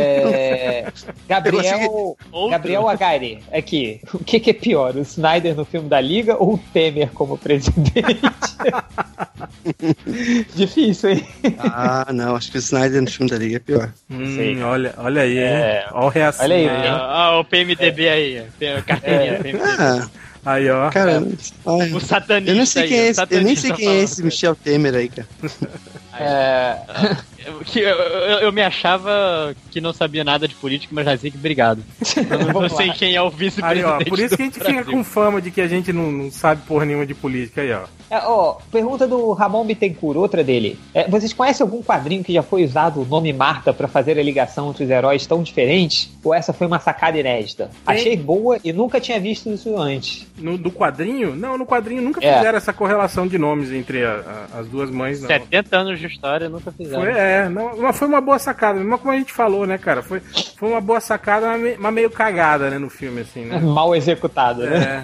Gabriel Agari, aqui, o que é pior, o Snyder no filme da Liga ou o Temer como presidente? Difícil, hein? Ah, não, acho que o Snyder no filme da Liga é pior. Olha aí, hein? Olha o reação. Olha aí, Ó, o PMDB aí. Carteirinha, PMDB. Aí, ó. Cara, O satanista. eu nem sei quem é esse, eu nem sei quem é esse Michel Temer aí, cara. Eu me achava que não sabia nada de política, mas já sei que obrigado. Eu não sei quem é o vice-presidente. Por isso que a gente fica com fama de que a gente não sabe porra nenhuma de política aí, ó. Pergunta do Ramon Bittencourt, outra dele. Vocês conhecem algum quadrinho que já foi usado o nome Marta pra fazer a ligação entre os heróis tão diferentes? Ou essa foi uma sacada inédita? Achei boa e nunca tinha visto isso antes. Do quadrinho? Não, no quadrinho nunca fizeram essa correlação de nomes entre as duas mães, não. 70 anos de história nunca fizeram. Foi uma boa sacada, mas como a gente falou, né, cara? Foi uma boa sacada, mas meio cagada, né, no filme, assim, né? Mal executada, né?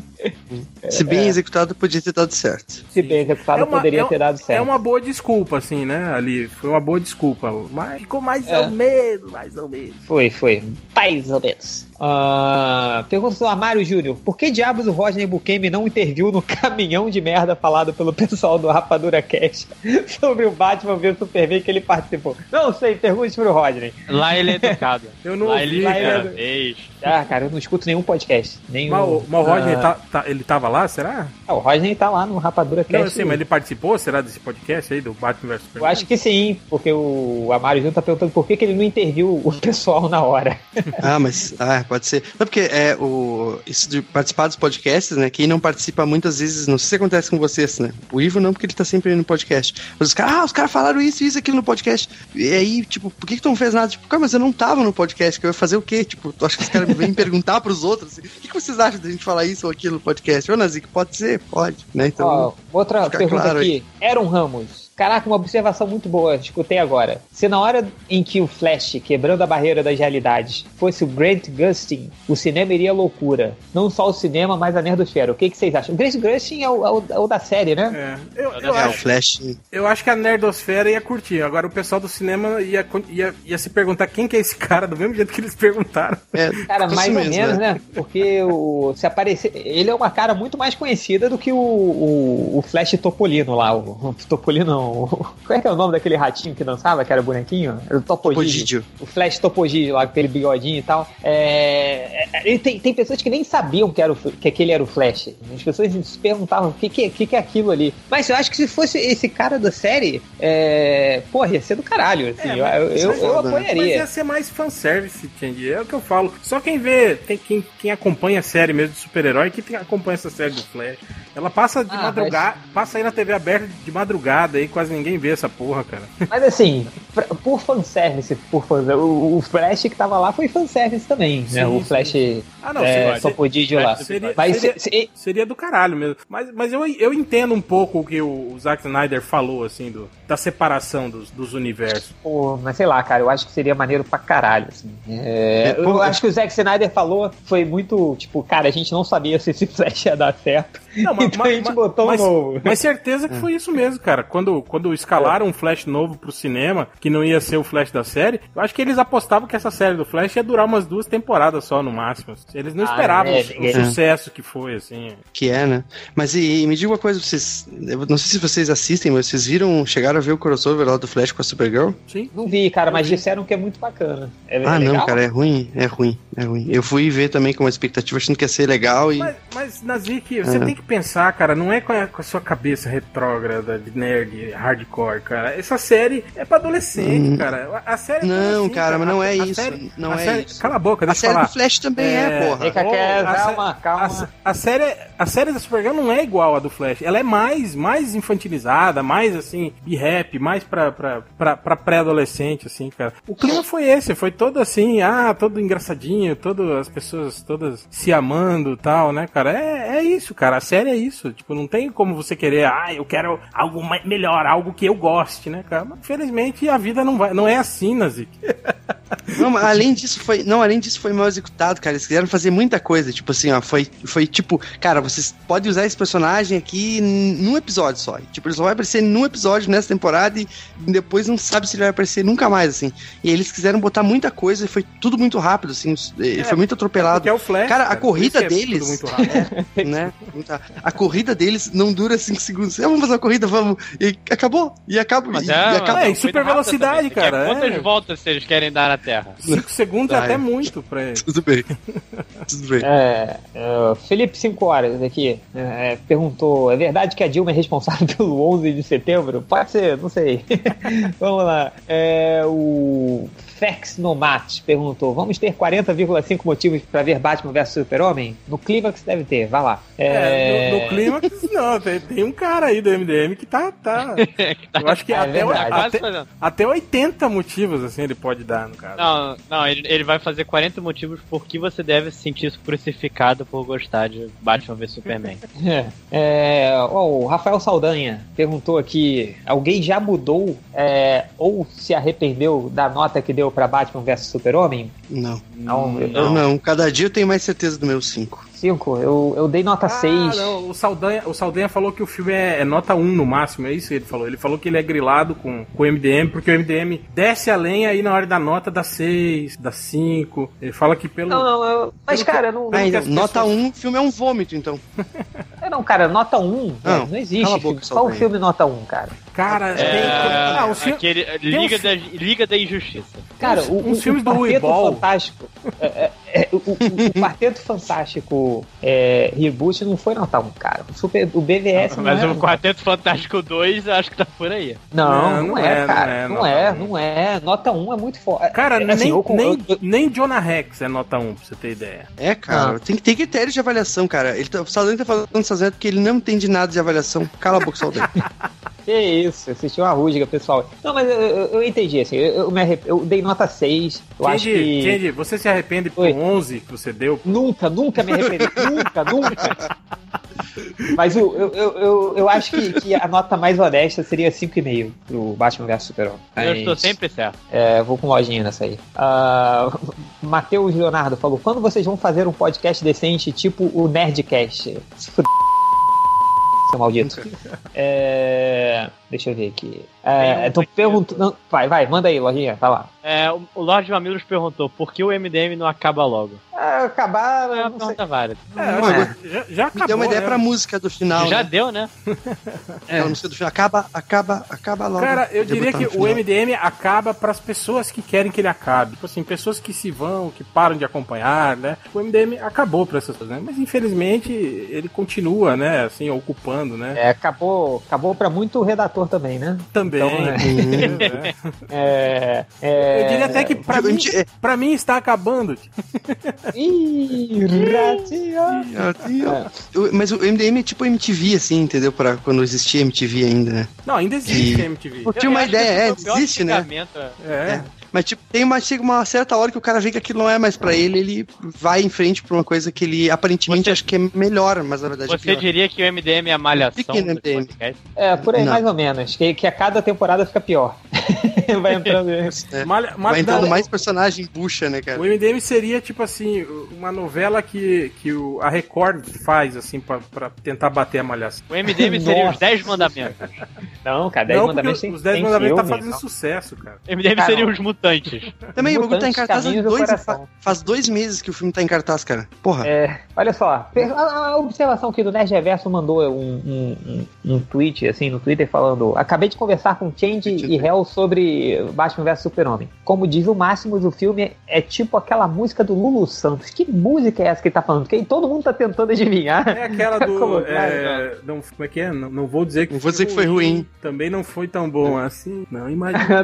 Se bem executado, podia ter dado certo. Se bem executado, poderia ter dado certo. É uma boa desculpa, assim, né, ali. Foi uma boa desculpa. Mas ficou mais ou menos. Foi. Mais ou menos. Pergunta do Amário Júnior. Por que diabos o Rodney Buchemi não interviu no caminhão de merda falado pelo pessoal do Rapadura Cast sobre o Batman vs Superman que ele participou? Não sei, pergunte pro Rodney. Lá ele é educado. Eu não ouvi, cara. Cara, eu não escuto nenhum podcast. Mas o Rodney ele tava lá, será? O Rodney tá lá no Rapadura Cast. Não, eu sei, mas ele participou, será, desse podcast aí, do Batman vs Superman? Eu acho que sim, porque o Amário Júnior tá perguntando por que ele não interviu o pessoal na hora. Pode ser. Não, porque isso de participar dos podcasts, né? Quem não participa muitas vezes, não sei se acontece com vocês, né? O Ivo não, porque ele tá sempre no podcast. Mas os caras falaram isso, aquilo no podcast. E aí, tipo, por que tu não fez nada? Tipo, cara, mas eu não tava no podcast, que eu ia fazer o quê? Tipo, tu acha que os caras vêm perguntar pros outros? Assim, o que vocês acham da gente falar isso ou aquilo no podcast? Ô, Nazik, pode ser? Pode, né? Então. Outra pergunta claro aqui. Aaron Ramos. Caraca, uma observação muito boa, escutei agora. Se na hora em que o Flash, quebrando a barreira das realidades, fosse o Grant Gustin, o cinema iria à loucura. Não só o cinema, mas a nerdosfera. O que vocês acham? O Grant Gustin é o da série, né? Eu acho, o Flash. Eu acho que a nerdosfera ia curtir. Agora o pessoal do cinema ia se perguntar quem que é esse cara, do mesmo jeito que eles perguntaram. Cara, mais ou menos, né? Porque se aparecer... Ele é uma cara muito mais conhecida do que o Flash Topolino lá. O Topolino não. Qual é que é o nome daquele ratinho que dançava, que era bonequinho? Era o Topogídio. O Flash Topogídio lá, com aquele bigodinho e tal. Tem pessoas que nem sabiam que aquele era o Flash. As pessoas se perguntavam o que é aquilo ali. Mas eu acho que se fosse esse cara da série, ia ser do caralho. Assim, eu apoiaria. Mas ia ser mais fanservice, Change. É o que eu falo. Só quem vê, quem acompanha a série mesmo de super-herói, que acompanha essa série do Flash. Ela passa de madrugada, passa aí na TV aberta de madrugada aí, quase ninguém vê essa porra, cara. Mas assim, por fanservice, o Flash que tava lá foi fanservice também, né? O Flash Topodídio lá. Seria do caralho mesmo. Mas eu entendo um pouco o que o Zack Snyder falou, assim, da separação dos universos. Pô, mas sei lá, cara, eu acho que seria maneiro pra caralho, assim. Eu acho que o Zack Snyder falou foi muito, tipo, cara, a gente não sabia se esse Flash ia dar certo. Não, então a gente botou um novo. Mas certeza que foi isso mesmo, cara. Quando escalaram um Flash novo pro cinema, que não ia ser o Flash da série, eu acho que eles apostavam que essa série do Flash ia durar umas 2 temporadas só, no máximo. Eles não esperavam o sucesso que foi, assim. Que né? Mas e me diga uma coisa, vocês... Eu não sei se vocês assistem, mas vocês chegaram a ver o crossover lá do Flash com a Supergirl? Sim. Não vi, cara, mas disseram que é muito bacana. Legal? Não, cara, é ruim. Eu fui ver também com uma expectativa achando que ia ser legal e... Mas Nazik, você tem que pensar, cara, não é com a sua cabeça retrógrada de nerd, hardcore, cara. Essa série é pra adolescente, cara. A série não, assim, cara, mas não é isso. Não é isso. Cala a boca, deixa eu falar. A série do Flash também porra. Calma. A série da Supergirl não é igual a do Flash. Ela é mais infantilizada, mais assim, rap, mais pra pré-adolescente, assim, cara. O clima foi esse, foi todo assim, todo engraçadinho, as pessoas todas se amando e tal, né, cara? É isso, cara. A série é isso. Tipo, não tem como você querer, eu quero algo melhor, algo que eu goste, né, cara? Mas, infelizmente, a vida não é assim, Nazik. Não, além disso foi mal executado, cara. Eles quiseram fazer muita coisa, tipo assim, ó, foi tipo, cara, vocês podem usar esse personagem aqui num episódio só. Tipo, ele só vai aparecer num episódio nessa temporada e depois não sabe se ele vai aparecer nunca mais, assim. E eles quiseram botar muita coisa e foi tudo muito rápido, assim, foi muito atropelado. É o Flash, cara, a corrida deles, tudo muito rápido. né? A corrida deles não dura 5 segundos. Vamos fazer uma corrida, vamos. E acabou. E acaba. Mas acaba. em super velocidade, cara. Quantas voltas eles querem dar na Terra? 5 segundos é até muito pra eles. Tudo bem. Tudo bem. Felipe 5 horas aqui perguntou: é verdade que a Dilma é responsável pelo 11 de setembro? Pode ser, não sei. Vamos lá. O Fex Nomat perguntou: vamos ter 40,5 motivos pra ver Batman vs Super-Homem? No Clímax deve ter, vai lá. No Clímax não, tem um cara aí do MDM que tá eu acho que até 80 motivos assim ele pode dar, no caso. Não, ele vai fazer 40 motivos por que você deve se sentir crucificado por gostar de Batman vs Superman. O Rafael Saldanha perguntou aqui: alguém já mudou ou se arrependeu da nota que deu pra Batman vs Super-Homem? Não. Não. Cada dia eu tenho mais certeza do meu 5. 5, eu dei nota 6. Não, o Saldanha falou que o filme é nota 1 no máximo, é isso que ele falou. Ele falou que ele é grilado com o MDM, porque o MDM desce a lenha aí na hora da nota dá 6, dá 5. Ele fala que pelo... Mas, cara, não... nota 1, o filme é um vômito, então. Não, cara, nota 1 não existe. Qual o filme nota 1, cara? Cara, aquele Liga da Injustiça. Cara, uns filmes do Quarteto Uibol. Fantástico. O Quarteto Fantástico Reboot não foi nota 1, cara. O BVS não mas o Quarteto Fantástico 2 eu acho que tá por aí. Não é, cara. Não é. Nota 1 é muito forte. Cara, nem Jonah Rex é nota 1, pra você ter ideia. Cara, tem que ter critério de avaliação, cara. O Saldanha tá falando essas porque ele não entende nada de avaliação. Cala a boca, Saldanha. Que isso, assistiu uma rúdiga, pessoal. Não, mas eu entendi, assim, eu dei nota 6. Kendi, você se arrepende por 11 que você deu? Nunca me arrependi. nunca. Mas eu acho que a nota mais honesta seria 5,5 pro Batman vs Super-Homem. Eu estou sempre certo. Vou com lojinha nessa aí. Matheus Leonardo falou: quando vocês vão fazer um podcast decente, tipo o Nerdcast? Se fuder, seu maldito. Deixa eu ver aqui. Tô perguntando. Vai, manda aí, lojinha, tá lá. O Lorde Mamilos perguntou: por que o MDM não acaba logo? Acabar. É uma pergunta válida. Já acabou. Me deu uma ideia pra música do final. Já deu, né? A música do final. Acaba logo. Cara, eu diria que o MDM acaba pras pessoas que querem que ele acabe. Tipo assim, pessoas que se vão, que param de acompanhar, né? O MDM acabou pra essas pessoas, né? Mas infelizmente ele continua, né? Assim, ocupando, né? Acabou pra muito redator também, né? Também. Então, eu diria até que pra mim está acabando. Mas o MDM é tipo MTV, assim, entendeu? Pra quando existia MTV ainda, né? Não, ainda existe MTV. Eu tinha uma ideia, existe, né? Mas tipo, chega uma certa hora que o cara vê que aquilo não é mais pra ele vai em frente pra uma coisa que ele aparentemente acha que é melhor, mas na verdade é pior. Você diria que o MDM é a malhação do podcast? Por aí, mais ou menos. Que a cada temporada fica pior. Vai entrando vai entrando mais personagem bucha, né, cara? O MDM seria, tipo assim, uma novela que a Record faz, assim, pra tentar bater a malhação. O MDM seria os 10 mandamentos. Não, cara, 10 mandamentos os 10 mandamentos tá fazendo sucesso, cara. O MDM seria os mutantes. Também, o bagulho tá em cartaz faz 2 meses que o filme tá em cartaz, cara. Porra. Olha só, a observação aqui do Nerd Reverso mandou um tweet, assim, no Twitter falando: acabei de conversar com Change e Hell sobre Batman vs Super-Homem. Como diz o Máximos, o filme é tipo aquela música do Lulu Santos. Que música é essa que ele tá falando? Porque todo mundo tá tentando adivinhar. É aquela do... como é que é? Não vou dizer que foi ruim. Também não foi tão bom assim. Não, imagina.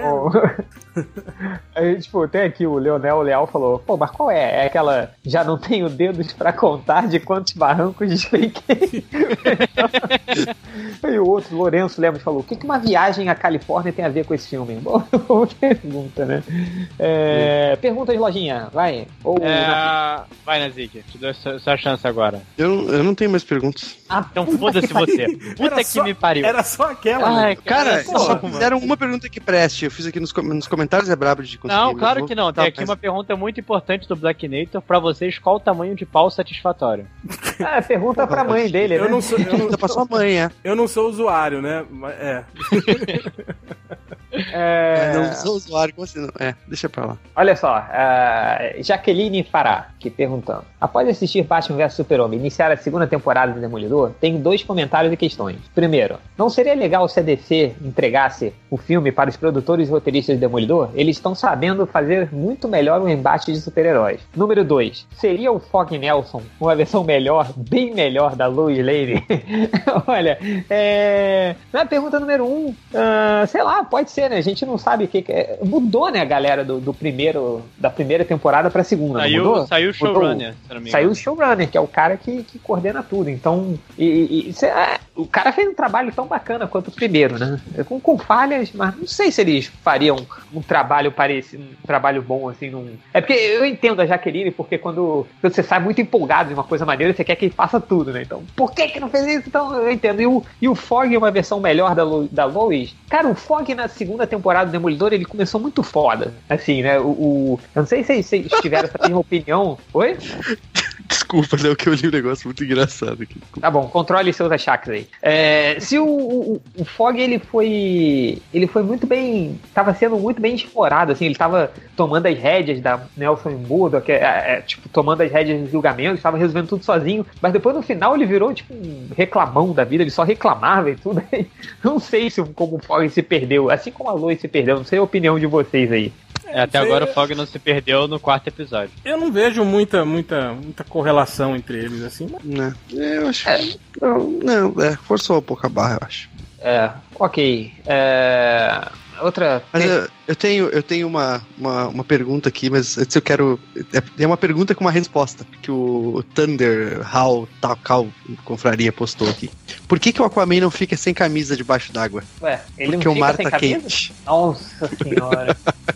Aí, tipo, tem aqui o Leonel Leal falou: pô, mas qual é? É aquela já não tenho dedos pra contar de quantos barrancos despenquei. E o outro, Lourenço Lemos, falou: o que uma viagem à Califórnia tem a ver com esse filme? Boa pergunta, né? Pergunta de lojinha, vai. Vai, Nazik, te dou sua chance agora. Eu não tenho mais perguntas. Então foda-se você. Puta que me pariu. Era só aquela. Ai, Cara, pô, só fizeram uma pergunta que preste. Eu fiz aqui nos comentários, é brabo de conseguir. Não, mas claro vou- que não. Tem aqui uma pergunta muito importante do Blacknator pra vocês: qual o tamanho de pau satisfatório? Pergunta pra mãe dele, né? Eu não sou, Pergunta pra sua mãe, é. eu não sou usuário, né? Não sou usuário, como assim não? Deixa pra lá. Olha só, Jaqueline Fará, que perguntando. Após assistir Batman vs Super-Homem e iniciar a segunda temporada do Demolidor, tenho 2 comentários e questões. Primeiro, não seria legal se a DC entregasse o filme para os produtores e roteiristas do Demolidor? Eles estão sabendo fazer muito melhor um embate de super-heróis. Número 2, seria o Fog Nelson uma versão melhor, bem melhor da Lois Lane? Olha, na pergunta número 1, sei lá, pode ser, né? A gente não sabe o que é. Mudou, né, a galera da primeira temporada pra segunda, não mudou? Saiu o showrunner, se não me engano. Saiu o showrunner, que é o cara que coordena tudo. Então, o cara fez um trabalho tão bacana quanto o primeiro, né? Com falhas, mas não sei se eles fariam um trabalho parecido, um trabalho bom, assim. É porque eu entendo a Jaqueline, porque quando você sai muito empolgado de uma coisa maneira, você quer que ele faça tudo, né? Então, por que não fez isso? Então, eu entendo. E o Fog é uma versão melhor da Lois. Cara, o Fog na segunda temporada do Demolidor, ele começou muito foda. Assim, né? Eu não sei se vocês tiveram essa mesma opinião. Oi? Desculpa, né? Que eu li um negócio muito engraçado aqui. Desculpa. Tá bom, controle seus achaques aí. Se o Fog, ele foi muito bem, tava sendo muito bem explorado, assim, ele tava tomando as rédeas da Nelson Murdock, tipo, tomando as rédeas dos julgamentos, tava resolvendo tudo sozinho, mas depois no final ele virou, tipo, um reclamão da vida, ele só reclamava e tudo. Não sei como o Fog se perdeu, assim como a Lois se perdeu, não sei a opinião de vocês aí. Até agora o Fog não se perdeu no 4º episódio. Eu não vejo muita correlação entre eles, assim. Mas... Eu acho que... Não, forçou um pouco a barra, eu acho. Ok. Outra... Mas eu tenho uma pergunta aqui, mas antes eu quero... É uma pergunta com uma resposta, que o Thunder Hall Takal Confraria postou aqui. Por que o Aquaman não fica sem camisa debaixo d'água? Ele Porque não o fica mar sem tá camisa? quente. Nossa senhora.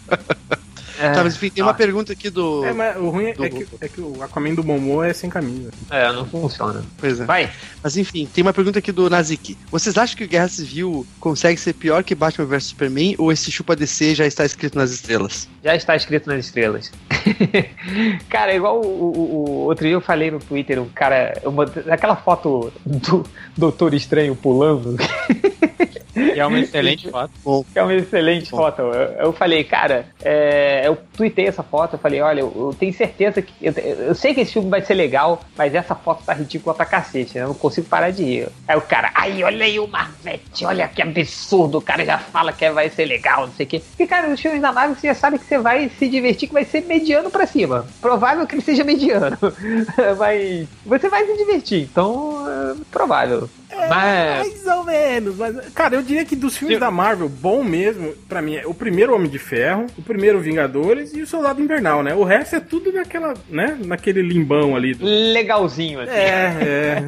Tá, mas enfim, tem uma pergunta aqui do... mas o ruim é que o Aquaman do Momoa é sem camisa. Não funciona. Pois é. Vai. Mas enfim, tem uma pergunta aqui do Nazik. Vocês acham que o Guerra Civil consegue ser pior que Batman vs Superman ou esse chupa DC já está escrito nas estrelas? Já está escrito nas estrelas. Cara, igual o outro dia eu falei no Twitter, o cara... Aquela foto do Doutor Estranho pulando... E é uma excelente foto. É uma excelente foto. Eu falei, cara, eu tuitei essa foto, eu falei, olha, eu tenho certeza que... Eu sei que esse filme vai ser legal, mas essa foto tá ridícula pra cacete, né? Eu não consigo parar de rir. Aí o cara, olha aí o Marvete, olha que absurdo, o cara já fala que vai ser legal, não sei o quê. E, cara, os filmes da Marvel, você já sabe que você vai se divertir, que vai ser mediano pra cima. Provável que ele seja mediano. Mas você vai se divertir, então, provável. Mais ou menos, mas, cara, eu diria que dos filmes da Marvel, bom mesmo, pra mim, é o primeiro Homem de Ferro, o primeiro Vingadores e o Soldado Invernal, né? O resto é tudo naquela, né? Naquele limbão ali. Legalzinho, assim.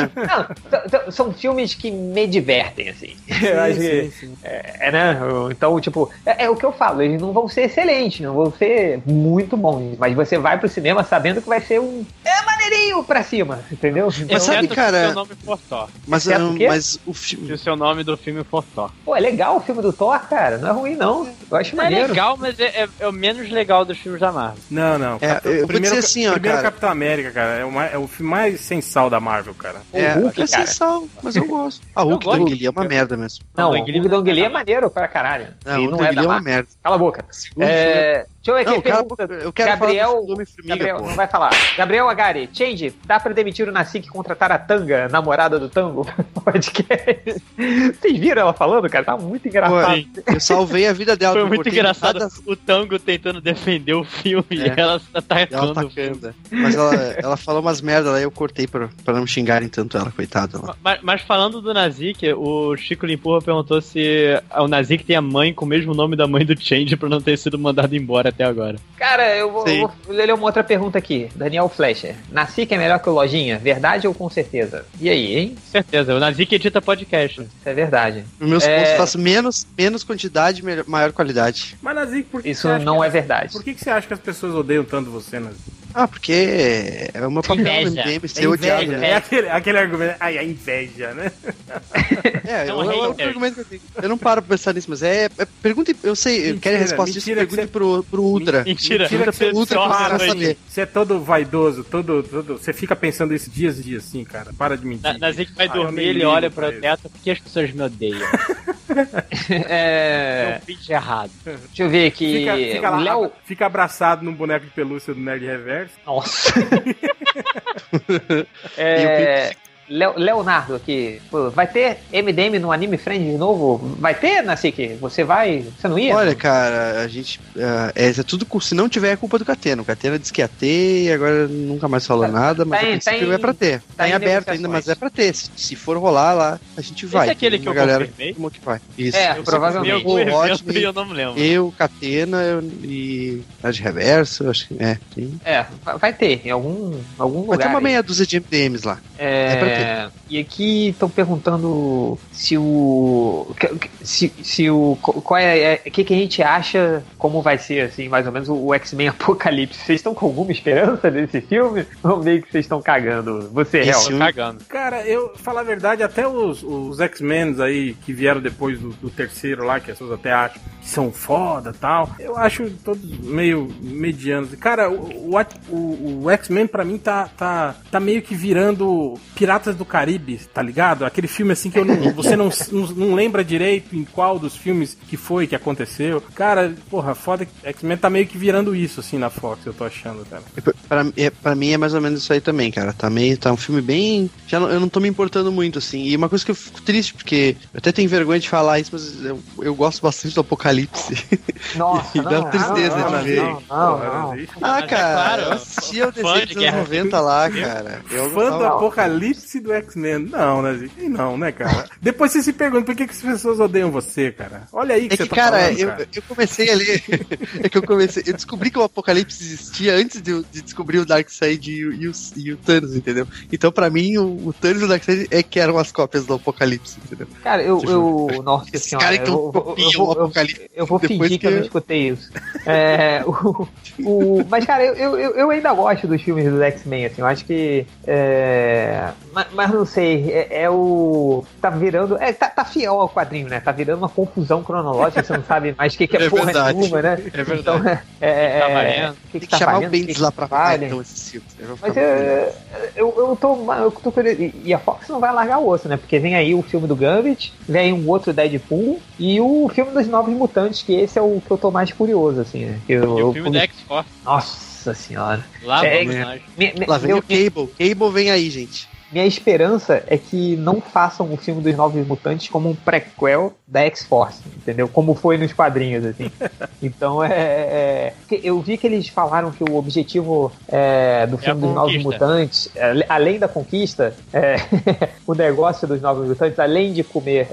Não, são filmes que me divertem, assim. Eu acho que, sim. Né? Então, tipo, é o que eu falo, eles não vão ser excelentes, não vão ser muito bons, mas você vai pro cinema sabendo que vai ser maneirinho pra cima, entendeu? Então, Mas sabe, cara... Se o seu nome for Thor. Mas o filme... Se o seu nome do filme for Thor. Pô, é legal o filme do Thor, cara. Não é ruim, não. Eu acho Não é maneiro. legal, mas é o menos legal dos filmes da Marvel. Não. eu vou dizer assim, ó, primeiro cara. Capitão América, cara, é o filme mais sensal da Marvel, cara. O Hulk, é cara. sensacional, mas eu gosto. A Hulk do Ang Lee é uma merda mesmo. Não, o o Hulk do Ang Lee é maneiro pra caralho. Não, E o não Ang é Lee da é uma Marvel. merda. Cala a boca. Segundo filme- Deixa eu ver aqui. Não, Pergunta. eu quero Gabriel, falar do Homem-Formiga, Gabriel, pô. não vai falar. Gabriel Agari, Change, dá pra demitir o Nazik e contratar a Tanga, namorada do Tango? Podcast. Vocês viram ela falando, cara? Tá muito engraçado. Eu salvei a vida dela. Foi eu muito cortei engraçado metade o Tango tentando defender o filme e ela atacando Ela o filme. atacando. Mas ela falou umas merdas lá e eu cortei pra não xingarem tanto ela, coitada. Mas falando do Nazik, o Chico Limpurra perguntou se o Nazik tem a mãe com o mesmo nome da mãe do Change pra não ter sido mandado embora até agora. Cara, eu vou ler uma outra pergunta aqui. Daniel Fleischer. Nazik é melhor que o Lojinha? Verdade ou com certeza? E aí, hein? Certeza, o Nazik edita podcast. Isso é verdade. Nos meus pontos faço menos quantidade e maior qualidade. Mas, Nazik, por que Isso você acha não que- é verdade. Por que você acha que as pessoas odeiam tanto você, Nazik? Ah, porque é uma papel do MDM ser odiado, né? É aquele argumento. Ai, a inveja, né? É outro argumento que eu tenho. Eu não paro pra pensar nisso, mas pergunta. Eu sei, eu quero a resposta disso. Pergunta pro Ultra. Mentira que você Ultra para saber. Você é todo vaidoso, todo. Você fica pensando isso dias e dias, assim, cara. Para de mentir. Na Zeke vai dormir, ele olha pro teto, porque as pessoas me odeiam. É um pitch errado. Deixa eu ver aqui. Fica lá, fica abraçado num boneco de pelúcia do Nerd Reverso. Nossa. Leonardo aqui, pô, vai ter MDM no Anime Friend de novo? Vai ter, Nasik? Você não ia? Olha, cara, a gente. É tudo. Se não tiver, é culpa do Catena. O Catena disse que ia ter e agora nunca mais falou nada, mas a princípio é pra ter. Tá em aberto ainda, mas é pra ter. Se for rolar lá, a gente vai. Esse é aquele que eu galera confirmei? que vai. Isso. Provavelmente. Eu não me lembro. Eu, Catena e Nerd Reverso, acho que sim. Vai ter, em algum lugar. Vai ter uma meia dúzia de MDMs lá. É pra ter. E aqui estão perguntando se o qual o que a gente acha, como vai ser, assim, mais ou menos o X-Men Apocalipse. Vocês estão com alguma esperança desse filme? Ou meio que vocês estão cagando? Você realmente cagando. Cara, eu, falar a verdade, até os X-Men aí que vieram depois do terceiro lá, que as pessoas até acham que são foda e tal, eu acho todos meio medianos. Cara, o X-Men pra mim tá meio que virando Piratas do Caribe, tá ligado? Aquele filme assim que você não lembra direito em qual dos filmes que aconteceu. Cara, porra, foda que X-Men tá meio que virando isso assim na Fox, eu tô achando, cara. Pra mim é mais ou menos isso aí também, cara. Tá um filme bem... eu não tô me importando muito, assim. E uma coisa que eu fico triste, porque eu até tenho vergonha de falar isso, mas eu gosto bastante do Apocalipse. Nossa, e dá tristeza de ver. Não. Cara, eu assisti o desenho dos anos 90 lá, cara. Fã do Apocalipse do X-Men. Não, né, gente? Não, né, cara? Depois você se pergunta por que as pessoas odeiam você, cara. Olha aí que você tá falando, cara. Eu comecei a ler. Eu descobri que o Apocalipse existia antes de descobrir o Darkseid e o Thanos, entendeu? Então, pra mim, o Thanos e o Darkseid que eram as cópias do Apocalipse, entendeu? Cara, nossa senhora, eu vou fingir que eu não escutei isso. Mas, cara, eu ainda gosto dos filmes do X-Men, assim, eu acho que mas não sei, tá virando, tá fiel ao quadrinho, né? Tá virando uma confusão cronológica, você não sabe mais o que é porra verdade. nenhuma, né? É verdade. Então, tem que chamar o Bendis lá pra falar, então, esses filmes. Mas eu tô curioso, e a Fox não vai largar o osso, né? Porque vem aí o filme do Gambit, vem aí um outro Deadpool e o filme dos Novos Mutantes, que esse é o que eu tô mais curioso, assim, né? O filme da X-Force. Nossa senhora. Lá vem o Cable. Cable vem aí, gente. Minha esperança é que não façam o filme dos Novos Mutantes como um prequel da X-Force, entendeu? Como foi nos quadrinhos, assim. Então, eu vi que eles falaram que o objetivo do filme dos Novos Mutantes, além da conquista, o negócio dos Novos Mutantes, além de comer,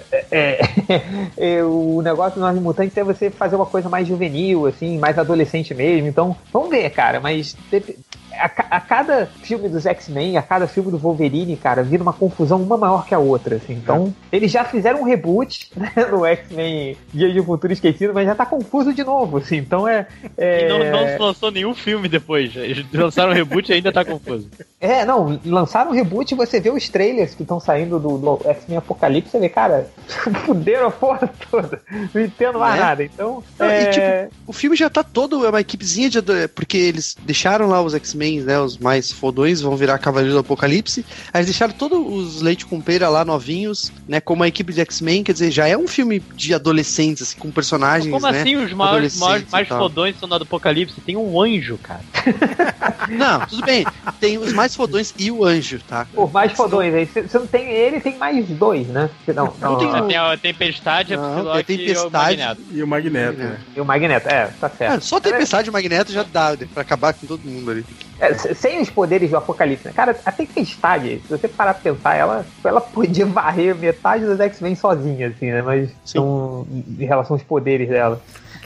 o negócio dos Novos Mutantes é você fazer uma coisa mais juvenil, assim, mais adolescente mesmo. Então, vamos ver, cara, mas... A cada filme dos X-Men, a cada filme do Wolverine, cara, vira uma confusão uma maior que a outra, assim. Então, eles já fizeram um reboot, né, no X-Men Dia de Futuro Esquecido, mas já tá confuso de novo, assim. Então E não lançou nenhum filme depois. Eles lançaram um reboot e ainda tá confuso. Não, lançaram um reboot e você vê os trailers que estão saindo do X-Men Apocalipse, você vê, cara, fuderam a porra toda. Não entendo mais nada. Então, E, tipo, o filme já tá todo, é uma equipezinha porque eles deixaram lá os X-Men, né, os mais fodões vão virar Cavaleiros do Apocalipse. Aí eles deixaram todos os leite com pera lá novinhos, né, como a equipe de X-Men, quer dizer, já é um filme de adolescentes, assim, com personagens, como né, assim os mais fodões são do Apocalipse? Tem um anjo, cara. Não, tudo bem, tem os mais fodões e o anjo, tá? Os mais fodões, aí você não tem ele, tem mais dois, né? Não tem a Tempestade, a Tempestade e o Magneto. Né? E o Magneto, tá certo. Só Tempestade e o Magneto já dá pra acabar com todo mundo ali. Sem os poderes do Apocalipse, né? Cara, a Tempestade, se você parar pra pensar, ela podia varrer metade dos X-Men sozinha, assim, né? Mas em relação aos poderes dela.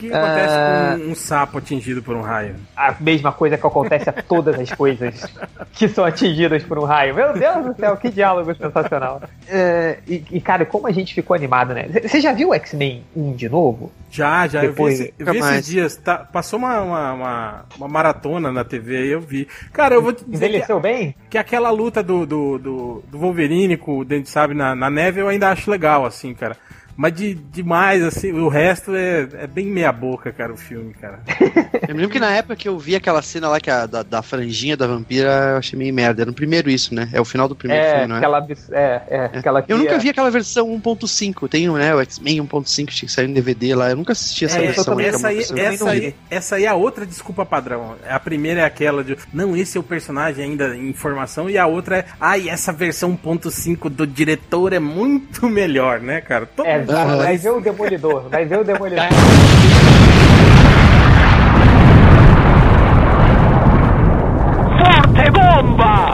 que acontece com um sapo atingido por um raio? A mesma coisa que acontece a todas as coisas que são atingidas por um raio. Meu Deus do céu, que diálogo sensacional. Cara, como a gente ficou animado, né? Você já viu o X-Men 1 de novo? Já, Depois, eu vi esses dias. Passou uma maratona na TV aí, eu vi. Cara, eu vou te dizer. Envelheceu bem? Que aquela luta do Wolverine com o Dente, sabe, na neve, eu ainda acho legal, assim, cara. Mas demais, assim, o resto é bem meia boca, cara, o filme, cara. Eu me lembro que na época que eu vi aquela cena lá que da franjinha da vampira, eu achei meio merda. Era no primeiro isso, né? É o final do primeiro filme, não é? Aquela eu nunca vi aquela versão 1.5. Tem, né, o X-Men 1.5 que saiu em DVD lá. Eu nunca assisti essa versão. Essa aí é a outra desculpa padrão. A primeira é aquela de, não, esse é o personagem ainda em formação, e a outra é, essa versão 1.5 do diretor é muito melhor, né, cara? Vai ver o Demolidor. Forte bomba!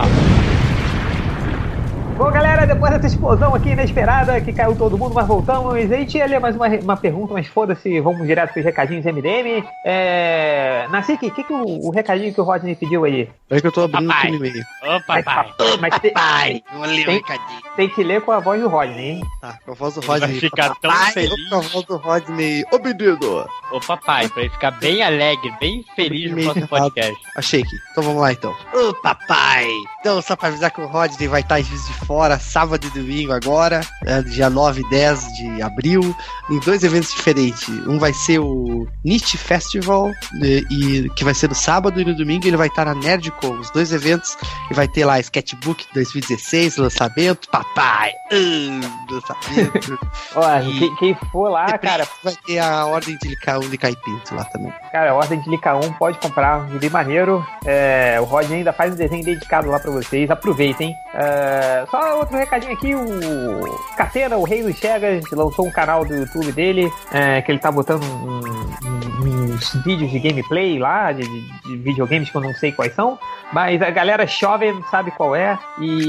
Bom, galera, depois dessa explosão aqui inesperada, que caiu todo mundo, mas voltamos. A gente ia ler mais uma pergunta, mas foda-se, vamos direto pros recadinhos MDM. Nasik, o que o recadinho que o Rodney pediu aí? É que eu tô abrindo aqui no e-mail. Ô, papai. Vou ler o recadinho. Tem que ler com a voz do Rodney, hein? Tá, com a voz do Rodney. Vai ficar tão feliz. Com a voz do Rodney. Ô, menino! Ô, papai, pra ele ficar bem alegre, bem feliz no próximo podcast. Achei aqui. Então vamos lá, então. Ô, papai! Então, só pra avisar que o Rodney vai estar em Juiz de Fora, sábado e domingo agora, dia 9 e 10 de abril, em 2 eventos diferentes. Um vai ser o Nietzsche Festival, e que vai ser no sábado, e no domingo ele vai estar na Nerdcon. Os 2 eventos, e vai ter lá Sketchbook 2016, lançamento, papai! Lançamento. Olha, quem for lá, cara... Vai ter a Ordem de Licaipinto lá também. Cara, a Ordem de Lica 1 pode comprar, um gibi maneiro. O Rodney ainda faz um desenho dedicado lá pra vocês, aproveitem. Só outro recadinho aqui, o Catena, o Rei dos Chegas, lançou um canal do YouTube dele, que ele tá botando uns vídeos de gameplay lá, de videogames que eu não sei quais são, mas a galera jovem sabe qual é,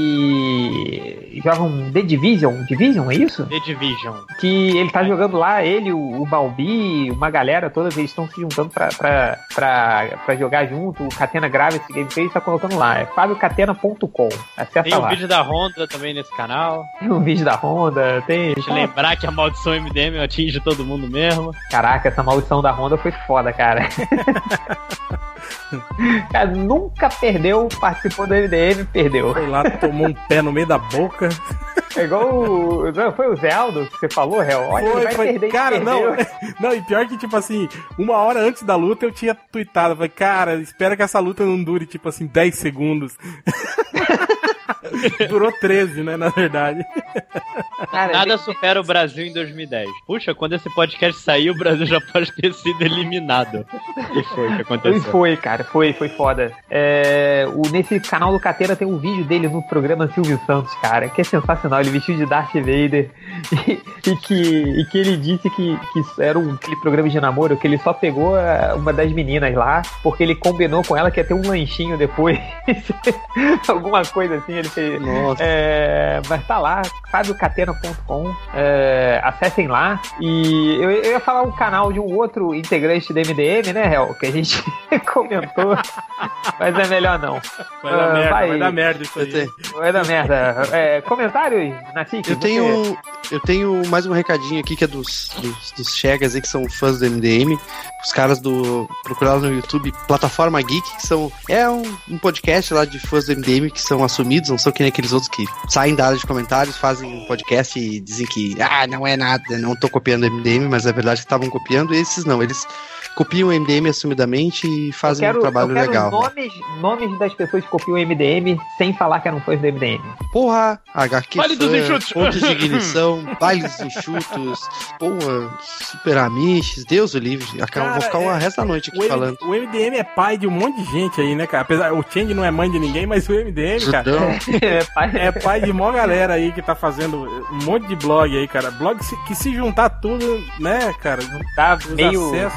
e joga um The Division, é isso? The Division. Que ele tá jogando lá, ele, o Balbi, uma galera, todas eles estão se juntando pra jogar junto. O Catena grava esse gameplay e tá colocando lá, é fabiocatena.com. Acessa tem lá. Um vídeo da Honda também nesse canal. Tem um vídeo da Honda, tem... Deixa eu lembrar que a maldição MDM atinge todo mundo mesmo. Caraca, essa maldição da Honda foi foda, cara. Cara, nunca perdeu, participou do MDM, perdeu. Foi lá, tomou um pé no meio da boca. É igual foi o Zé Aldo que você falou, Réu? Olha, ele vai perder. Cara, não, e pior que, tipo assim, 1 hora antes da luta eu tinha tweetado, falei, cara, espera que essa luta não dure, tipo assim, 10 segundos. Durou 13, né, na verdade. Cara, nada supera o Brasil em 2010. Puxa, quando esse podcast sair, o Brasil já pode ter sido eliminado. E foi o que aconteceu. Foi, cara, foi foda. Nesse canal do Catena tem um vídeo dele no programa Silvio Santos, cara, que é sensacional. Ele vestiu de Darth Vader e que ele disse que era aquele programa de namoro, que ele só pegou uma das meninas lá, porque ele combinou com ela que ia ter um lanchinho depois. Alguma coisa assim, ele fez. Nossa. Mas tá lá, fabiocatena.com, acessem lá. E eu ia falar um canal de um outro integrante do MDM, né, Hel? Que a gente comentou, mas é melhor não. Vai dar merda isso aí. Vai dar merda. Comentários, Nasik? Eu tenho mais um recadinho aqui que é dos Chegas aí, que são fãs do MDM. Os caras procuraram no YouTube Plataforma Geek, que um podcast lá de fãs do MDM que são assumidos, não são que nem aqueles outros que saem da área de comentários, fazem um podcast e dizem que não é nada, não tô copiando o MDM, mas é verdade que estavam copiando. E esses não, eles copiam o MDM assumidamente e fazem um trabalho legal. Nomes das pessoas que copiam o MDM sem falar que eram fãs do MDM. Porra, HQ Vale dos enxutos. Pontos de ignição, bailes enxutos, Super Amish, Deus o livre. Vou ficar o resto da noite aqui falando. O MDM é pai de um monte de gente aí, né, cara? Apesar, o Change não é mãe de ninguém, mas o MDM, cara, é pai de mó galera aí que tá fazendo um monte de blog aí, cara. Blog que se juntar tudo, né, cara? Tá meio...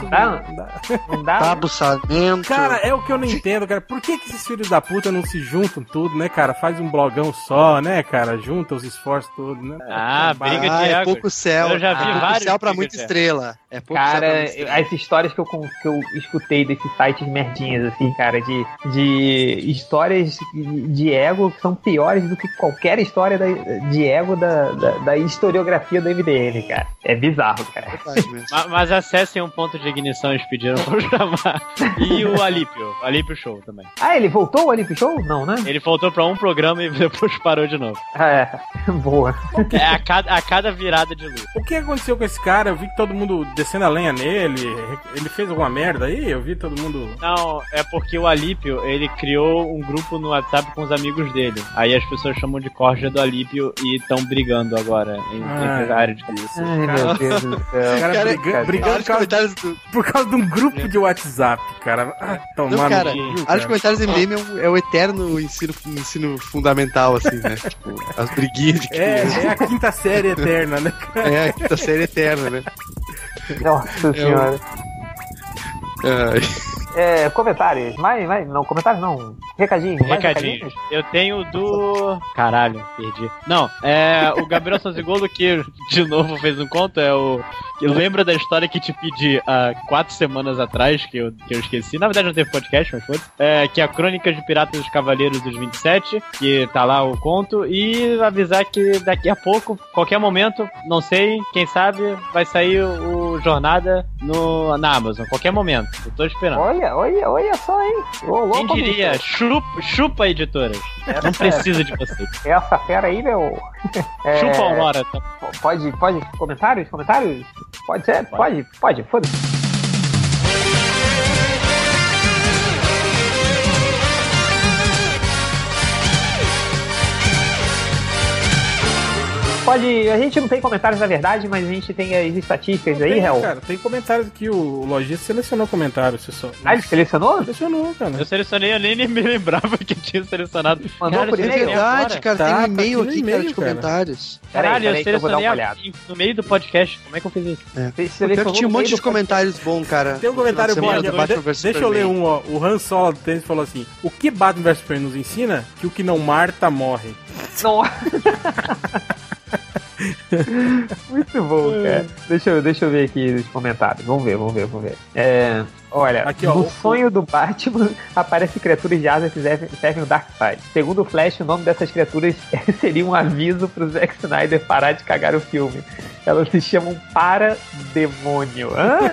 Não dá? Tabuçamento. Cara, é o que eu não entendo, cara. Por que esses filhos da puta não se juntam tudo, né, cara? Faz um blogão só, né, cara? Junta os esforços todos, né? Briga de é ego. pouco céu. Eu já vi pouco vários céu pra brigas muita de estrela. É pouco céu pra Cara, muita estrela. as histórias que eu escutei desses sites merdinhas, assim, cara, de histórias de ego que são piores do que qualquer história de ego da historiografia do MDM, cara. É bizarro, cara. Mas acessem um ponto de ignição, eles pediram pra eu chamar. E o Alípio Show também. Ah, ele voltou o Olympic Show? Não, né? Ele voltou pra um programa e depois parou de novo. É, boa. É a cada virada de luz. O que aconteceu com esse cara? Eu vi que todo mundo descendo a lenha nele. Ele fez alguma merda aí? Eu vi todo mundo... Não, é porque o Alípio, ele criou um grupo no WhatsApp com os amigos dele. Aí as pessoas chamam de corja do Alípio e estão brigando agora entre a área de polícia. Ai, meu Deus do céu. Cara, brigando por causa de um grupo de WhatsApp, cara. Não, cara, área de comentários do MDM é o eterno ensino fundamental, assim, né? Tipo, as briguinhas de criança. É a quinta série eterna, né? É a quinta série eterna, né? Nossa senhora. Comentários. Não, comentários não. Recadinhos. Recadinhos. Eu tenho do... Caralho, perdi. Não, o Gabriel Sanzigolo, que de novo fez um conto, que lembra da história que te pedi há 4 semanas atrás, que eu esqueci. Na verdade não teve podcast, mas foi. Que é a Crônica de Piratas dos Cavaleiros dos 27, que tá lá o conto, e avisar que daqui a pouco, qualquer momento, não sei, quem sabe, vai sair o Jornada na Amazon, qualquer momento. Eu tô esperando. Olha só, hein? Quem diria? Chupa, editoras. Não precisa de vocês. Essa fera aí, meu. Chupa a Aurora. Tá? Pode? Comentários? Pode ser? Pode. Foda-se. A gente não tem comentários na verdade, mas a gente tem as estatísticas aí, Hel. Cara, tem comentários aqui, o lojista selecionou comentários. Ele selecionou? Selecionou, cara. Eu selecionei, eu nem me lembrava que tinha selecionado. Mandou por e-mail? É verdade, cara, tem um e-mail aqui aqui, no cara, de e-mail, comentários. Caralho, eu eu vou dar uma selecionei olhada. No meio do podcast. Como é que eu fiz isso? Eu tinha um monte de comentários bons, cara. Tem um comentário bom aqui. Deixa eu ler um, ó. O Han Solo do Tênis falou assim: o que Batman vs Superman nos ensina? Que o que não marta morre. Não. Muito bom, cara. Deixa eu ver aqui os comentários. Vamos ver. Olha, aqui, ó, no sonho do Batman aparecem criaturas de asas que servem o Darkseid. Segundo o Flash, o nome dessas criaturas seria um aviso pro Zack Snyder parar de cagar o filme. Elas se chamam Parademônio.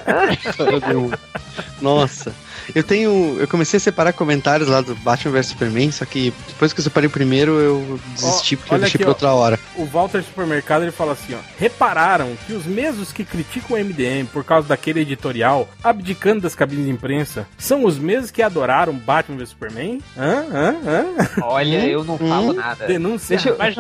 Nossa. Eu comecei a separar comentários lá do Batman vs Superman, só que depois que eu separei o primeiro, eu desisti porque eu deixei pra outra hora. O Walter Supermercado, ele fala assim, ó: repararam que os mesmos que criticam o MDM por causa daquele editorial abdicando das cabines de imprensa são os mesmos que adoraram Batman vs Superman? Olha, eu não falo nada. Denúncia. Mas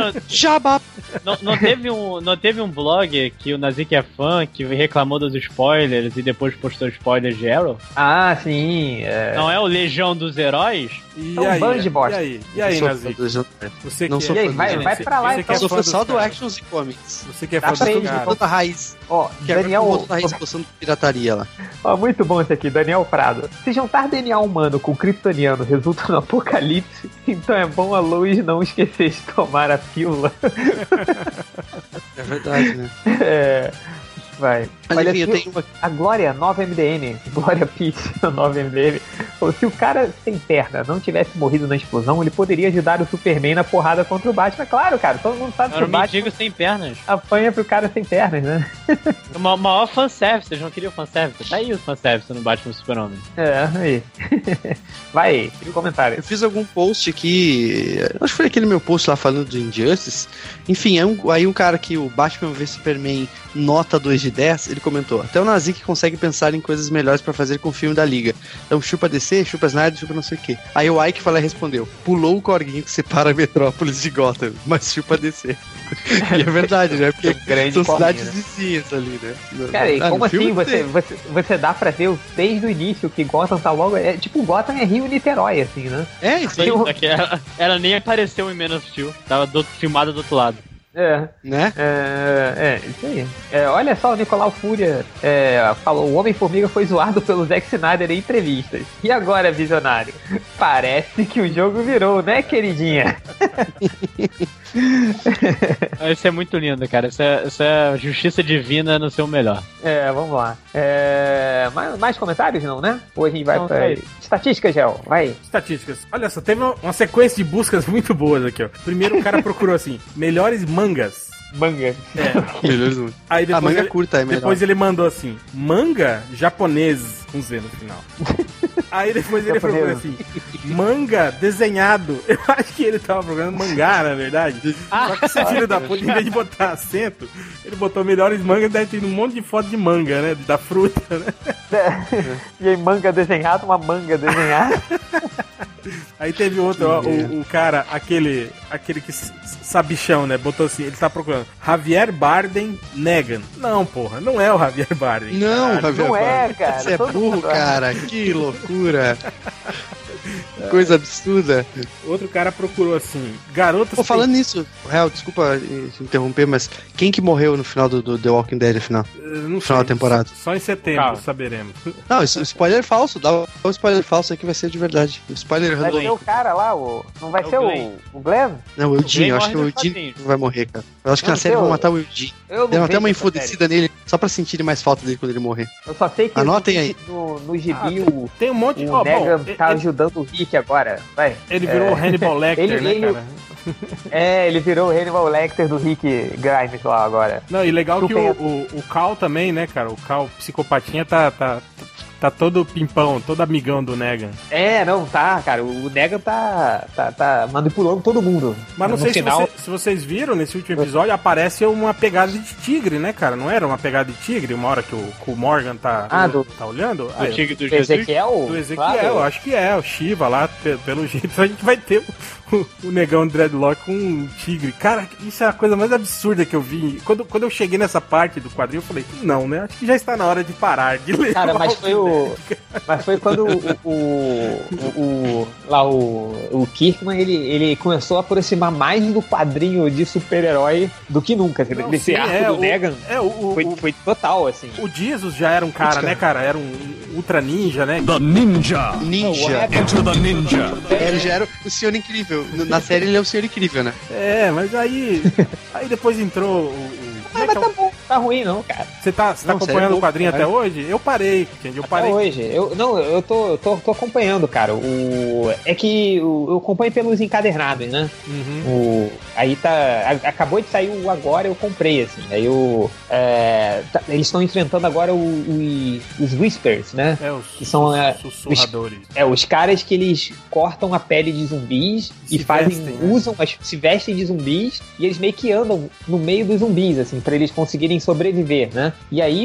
não teve um blog que o Nazik é fã, que reclamou dos spoilers e depois postou spoilers de Arrow? Ah, sim. Não é o Legião dos Heróis? E é um aí, bando de bosta. E aí, Nazik? Você não que sou e aí, vai pra lá, então. Eu sou fã só do Actions e Comics. Você que é Dá fã pra do ele, cara. Toda raiz. Ó, Daniel... Toda raiz postando pirataria lá. Ó, muito bom esse aqui, Daniel Prado. Se juntar DNA humano com kryptoniano resulta no apocalipse, então é bom a Lois não esquecer de tomar a pílula. É verdade, né? Vai. Mas Olha, enfim, eu tenho uma... A Glória, 9MDM, Glória Pitt, 9MDM, falou: se o cara sem perna não tivesse morrido na explosão, ele poderia ajudar o Superman na porrada contra o Batman. Claro, cara, todo mundo sabe que o Batman mendigo sem pernas. apanha pro cara sem pernas, né? O maior fanservice, vocês não queriam fanservice? Tá aí o fanservice no Batman Super-Homem. Aí. Vai, comentário. Eu fiz algum post aqui, acho que foi aquele meu post lá falando do Injustice. Enfim, aí um cara que o Batman vs Superman nota 2 de 10, ele comentou: até o Nazik consegue pensar em coisas melhores pra fazer com o filme da Liga. Então chupa DC, chupa Snyder, chupa não sei o que. Aí o Ike respondeu: pulou o corguinho que separa a Metrópolis de Gotham, mas chupa DC. E é verdade, né? Porque são cidades vizinhas ali, né? Cara, e como assim você dá pra ver desde o início que Gotham tá logo... tipo, Gotham é Rio e Niterói, assim, né? É, isso aí. Ela nem apareceu em Man of Steel. Tava filmada do outro lado. Né? Isso aí. Olha só, o Nicolau Fúria falou: o Homem-Formiga foi zoado pelo Zack Snyder em entrevistas. E agora, visionário? Parece que o jogo virou, né, queridinha? Isso é muito lindo, cara. Isso é justiça divina no seu melhor. Vamos lá. Mais comentários, não, né? Ou a gente vai pra estatísticas, Gel? Vai. Estatísticas. Olha só, teve uma sequência de buscas muito boas aqui, ó. Primeiro o cara procurou assim, melhores mangas. Manga. Melhores. Aí depois manga curta é melhor. Depois ele mandou assim, manga japonês, com Z no final. Aí depois ele procurou assim, manga desenhado. Eu acho que ele tava procurando mangá, na verdade. Só que esse filho da puta, em vez de botar acento, ele botou melhores mangas, deve ter um monte de foto de manga, né? Da fruta, né? E aí, manga desenhado, uma manga desenhada. Aí teve outro, ó, o cara, aquele que sabichão, né? Botou assim, ele tá procurando Javier Bardem Negan. Não, porra, não é o Javier Bardem. Não, Javier não Bardem. É, cara. Você é burro, cara. Que loucura. Coisa absurda. Outro cara procurou assim, garotas... Pô, falando nisso, Real, desculpa te interromper, mas quem que morreu no final do The Walking Dead, afinal? No final da temporada. Só em setembro saberemos. Não, isso, spoiler falso. Dá um spoiler falso aí que vai ser de verdade. Spoiler vai ser o cara lá, não vai ser o Glenn? Não, o Eugene. Eu acho que o Eugene vai morrer, cara. Eu acho que na série vão matar o Eugene. Deram até uma enfodecida nele, só pra sentirem mais falta dele quando ele morrer. Eu só sei que anotem aí. No gibi tem um monte de... O Negan tá ajudando o Rick agora. Vai. Ele virou o Hannibal Lecter, né, cara? Ele virou o Hannibal Lecter do Rick Grimes lá agora. Não, e legal que o Cal também, né, cara? O Cal psicopatinha tá todo pimpão, todo amigão do Negan. Não, tá, cara. O Negan tá manipulando todo mundo. Mas não sei se vocês viram, nesse último episódio, aparece uma pegada de tigre, né, cara? Não era uma pegada de tigre? Uma hora que o Morgan tá olhando? O tigre do Ezequiel? Do Ezequiel, claro. Acho que é. O Shiva lá, pelo jeito, a gente vai ter o negão Dreadlock com um tigre. Cara, isso é a coisa mais absurda que eu vi. Quando eu cheguei nessa parte do quadrinho, eu falei, não, né? Acho que já está na hora de parar de ler. Cara, mas foi quando o Kirkman, ele começou a aproximar mais do quadrinho de super-herói do que nunca. Desse arco do Negan. Foi total, assim. O Jesus já era um cara, né, cara? Era um ultra ninja, né? The Ninja. Enter the Ninja. Ele já era o Senhor Incrível. Na série ele é o Senhor Incrível, né? Mas aí depois entrou mas tá bom, tá ruim não, cara. Você tá acompanhando o quadrinho até hoje? Eu parei, eu parei. Até hoje. Eu tô acompanhando, cara. É que eu acompanho pelos encadernados, né? Uhum. Aí acabou de sair o agora, eu comprei, assim. Aí eles estão enfrentando agora os Whispers, né? Que são sussurradores. Os caras que eles cortam a pele de zumbis e se vestem de zumbis e eles meio que andam no meio dos zumbis, assim, pra eles conseguirem sobreviver, né? E aí,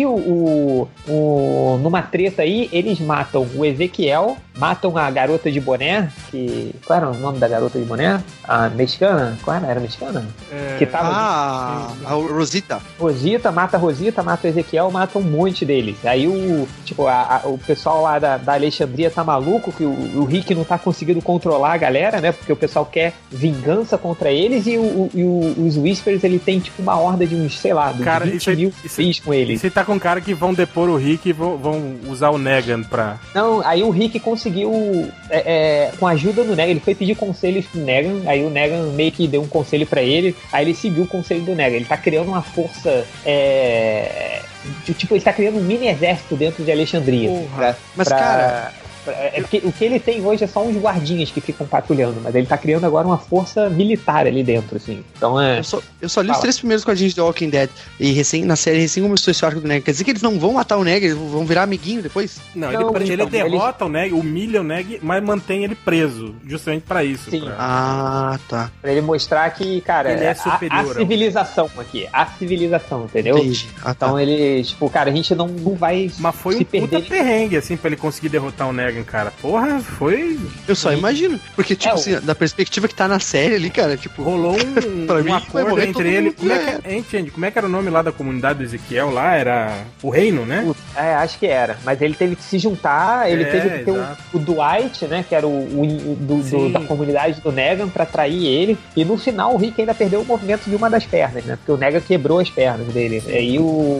numa treta aí, eles matam o Ezequiel, matam a garota de boné, qual era o nome da garota de boné? A mexicana? Qual era? Era mexicana? Que tava... a Rosita. Mata a Rosita, mata o Ezequiel, mata um monte deles. Aí o pessoal lá da Alexandria tá maluco, que o Rick não tá conseguindo controlar a galera, né? Porque o pessoal quer vingança contra eles e os Whispers, ele tem tipo uma horda de uns, sei lá, dos 20 mil zumbis com eles. Você tá com cara que vão depor o Rick e vão usar o Negan pra... Não, aí o Rick conseguiu, com a ajuda do Negan, ele foi pedir conselhos pro Negan, aí o Negan meio que deu um conselho pra ele, aí ele seguiu o conselho do Negan. Ele tá criando uma força... Tipo, ele tá criando um mini exército dentro de Alexandria. Cara... Porque o que ele tem hoje é só uns guardinhas que ficam patrulhando, mas ele tá criando agora uma força militar ali dentro, assim. Então Eu só li os 3 primeiros quadrinhos de The Walking Dead e na série recém começou esse arco do Negan. Quer dizer que eles não vão matar o Negan, eles vão virar amiguinho depois? Não, ele derrota o Negan, humilha o Negan, mas mantém ele preso, justamente pra isso. Sim. Tá. Pra ele mostrar que, cara, ele é superior. A civilização aqui, entendeu? Entendi. Então ele, tipo, cara, a gente não vai mas foi se um puta perder. perrengue, assim, pra ele conseguir derrotar o Negan. Negan, cara. Porra, foi... Eu só imagino. Porque, tipo assim, da perspectiva que tá na série ali, cara, tipo... Rolou Pra mim, um vai acordo morrer entre todo ele. mundo, Como é que, hein, Change, como é que era o nome lá da comunidade do Ezequiel lá? Era o Reino, né? Acho que era. Mas ele teve que se juntar, ele teve que ter o Dwight, né? Que era da comunidade do Negan pra atrair ele. E no final o Rick ainda perdeu o movimento de uma das pernas, né? Porque o Negan quebrou as pernas dele. E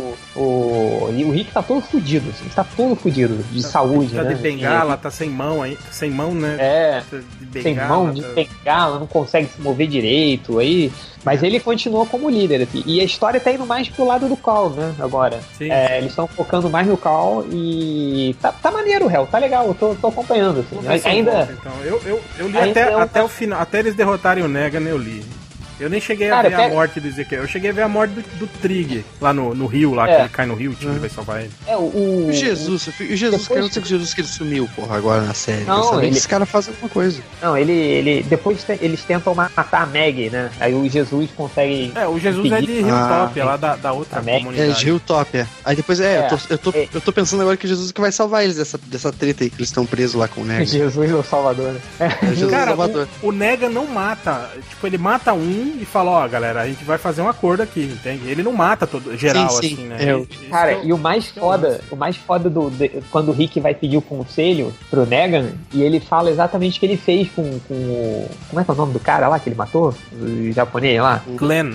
o Rick tá todo fudido, assim. Tá todo fudido de saúde, tá né? De bengala, tá sem mão aí. Sem mão, né? De bengala, de bengala, não consegue se mover direito. Aí... Mas ele continua como líder, assim. E a história tá indo mais pro lado do Cal, né? Agora. Sim. Eles estão focando mais no Cal e tá maneiro, Hel. Tá legal, eu tô acompanhando, assim. Ainda. Então, eu li até o final, até eles derrotarem o Negan, eu li. Eu nem cheguei a ver a morte do Ezequiel. Eu cheguei a ver a morte do Trigger lá no rio, lá que ele cai no rio, o time vai salvar ele. O Jesus, cara, não sei que o Jesus que ele sumiu, porra, agora na série. Não, esse cara faz alguma coisa. Não, depois eles tentam matar a Maggie, né? Aí o Jesus consegue. O Jesus é de Hilltopia, lá da outra comunidade. É de Hilltopia. Aí depois eu tô pensando agora que Jesus que vai salvar eles dessa treta aí, que eles estão presos lá com o Negan. Jesus é o Salvador, né? Jesus cara, Salvador. O Negan não mata. Tipo, ele mata um e fala, ó, galera, a gente vai fazer um acordo aqui, entende? Ele não mata todo geral, sim. Assim, né? Cara, e o mais foda quando o Rick vai pedir o conselho pro Negan, e ele fala exatamente o que ele fez com o... Como é que é o nome do cara lá que ele matou? O japonês lá? Glenn.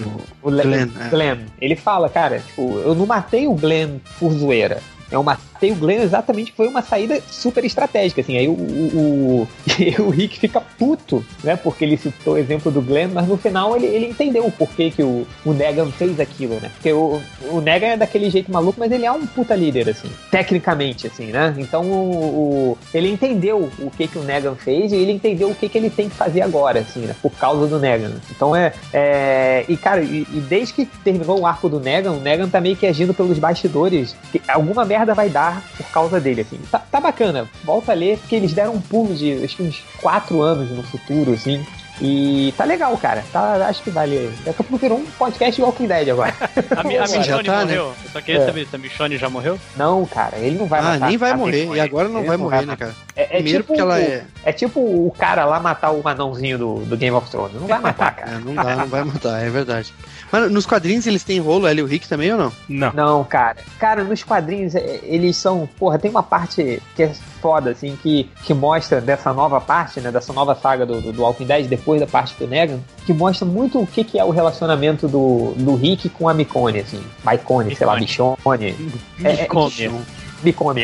Glenn. Ele fala, cara, tipo, eu não matei o Glenn por zoeira. Eu matei o Glenn exatamente, foi uma saída super estratégica, assim, aí o Rick fica puto, né, porque ele citou o exemplo do Glenn, mas no final ele entendeu o porquê que o Negan fez aquilo, né, porque o Negan é daquele jeito maluco, mas ele é um puta líder, assim, tecnicamente, assim, né, então ele entendeu o que o Negan fez e ele entendeu o que ele tem que fazer agora, assim, né, por causa do Negan, então e cara, e desde que terminou o arco do Negan, o Negan tá meio que agindo pelos bastidores, que alguma merda vai dar por causa dele, assim. Tá bacana. Volta a ler, porque eles deram um pulo de, acho que uns 4 anos no futuro, assim. E tá legal, cara. Acho que vale. Daqui a pouco virou um podcast de Walking Dead agora. A Michonne morreu? Né? Eu só queria saber se a Michonne já morreu? Não, cara, ele não vai matar. Nem vai morrer. E agora não vai morrer, né, cara? Primeiro tipo, porque ela é... É tipo o cara lá matar o anãozinho do Game of Thrones. Não vai matar, cara. Não vai matar, é verdade. Mas nos quadrinhos eles têm rolo, ela e o Rick também ou não? Não, cara. Cara, nos quadrinhos eles são... Porra, tem uma parte que é foda, assim, que mostra dessa nova parte, né, dessa nova saga do Walking Dead, depois da parte do Negan, que mostra muito o que é o relacionamento do Rick com a Micone, assim. Micone, sei lá, Michonne. Micone.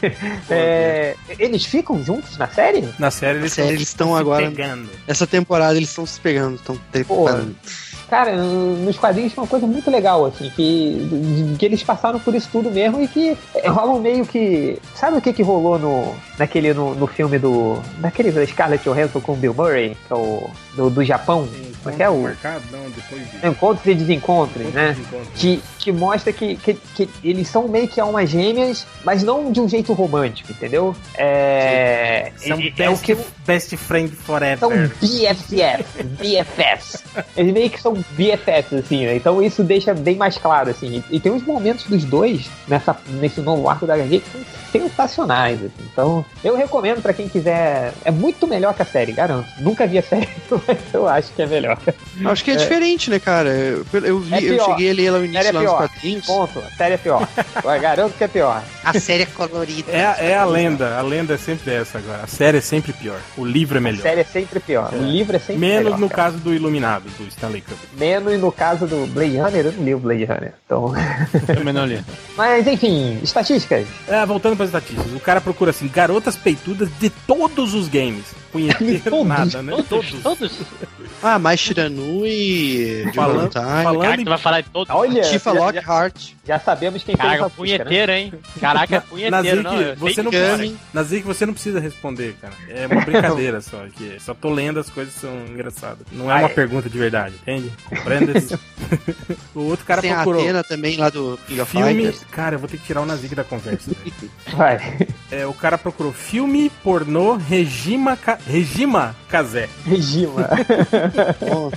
Eles ficam juntos na série? Na série eles estão agora pegando. Essa temporada eles estão se pegando, estão trepando. Cara, nos quadrinhos foi uma coisa muito legal, assim, que eles passaram por isso tudo mesmo e que rolam meio que... Sabe o que rolou no filme daquele da Scarlett Johansson com o Bill Murray, que é o do Japão? Como é que é o... Encontros e Desencontros, né? Que mostra que eles são meio que almas gêmeas, mas não de um jeito romântico, entendeu? São best friend forever. São BFFs. Eles meio que são BFFs, assim, né? Então isso deixa bem mais claro, assim. E tem uns momentos dos dois nesse novo arco da HQ que são sensacionais, assim. Então eu recomendo pra quem quiser. É muito melhor que a série, garanto. Nunca vi a série, mas eu acho que é melhor. Acho que é diferente, né, cara? Eu cheguei a ler ela no início lá nos quadrinhos. Ponto. A série é pior. Eu garanto que é pior. A série é colorida. É a lenda. A lenda é sempre essa agora. A série é sempre pior. O livro é melhor. A série é sempre pior. O livro é sempre melhor. Menos no caso do Iluminado, do Stanley Kubrick. Menos no caso do Blade Runner. Eu não li o Blade Runner. Então... Também não li. Mas, enfim, estatísticas. Voltando para as estatísticas. O cara procura, assim, garotas peitudas de todos os games. Punheteiro nada, né? Todos. Mais Shiranui, falando Caraca, tu vai falar de todos. Olha, Tifa Lockhart. Já sabemos quem fez Caraca, essa punheteiro, né? Hein? Caraca, punheteiro, Nazik, você não precisa responder, cara. É uma brincadeira só. Só tô lendo, as coisas são engraçadas. Não é uma pergunta de verdade, entende? Compreende? O outro cara tem procurou. Tem a Athena também, lá do King of filme. Fighters. Cara, eu vou ter que tirar o Nazik da conversa. Vai. O cara procurou filme pornô Regima Casé. Regima.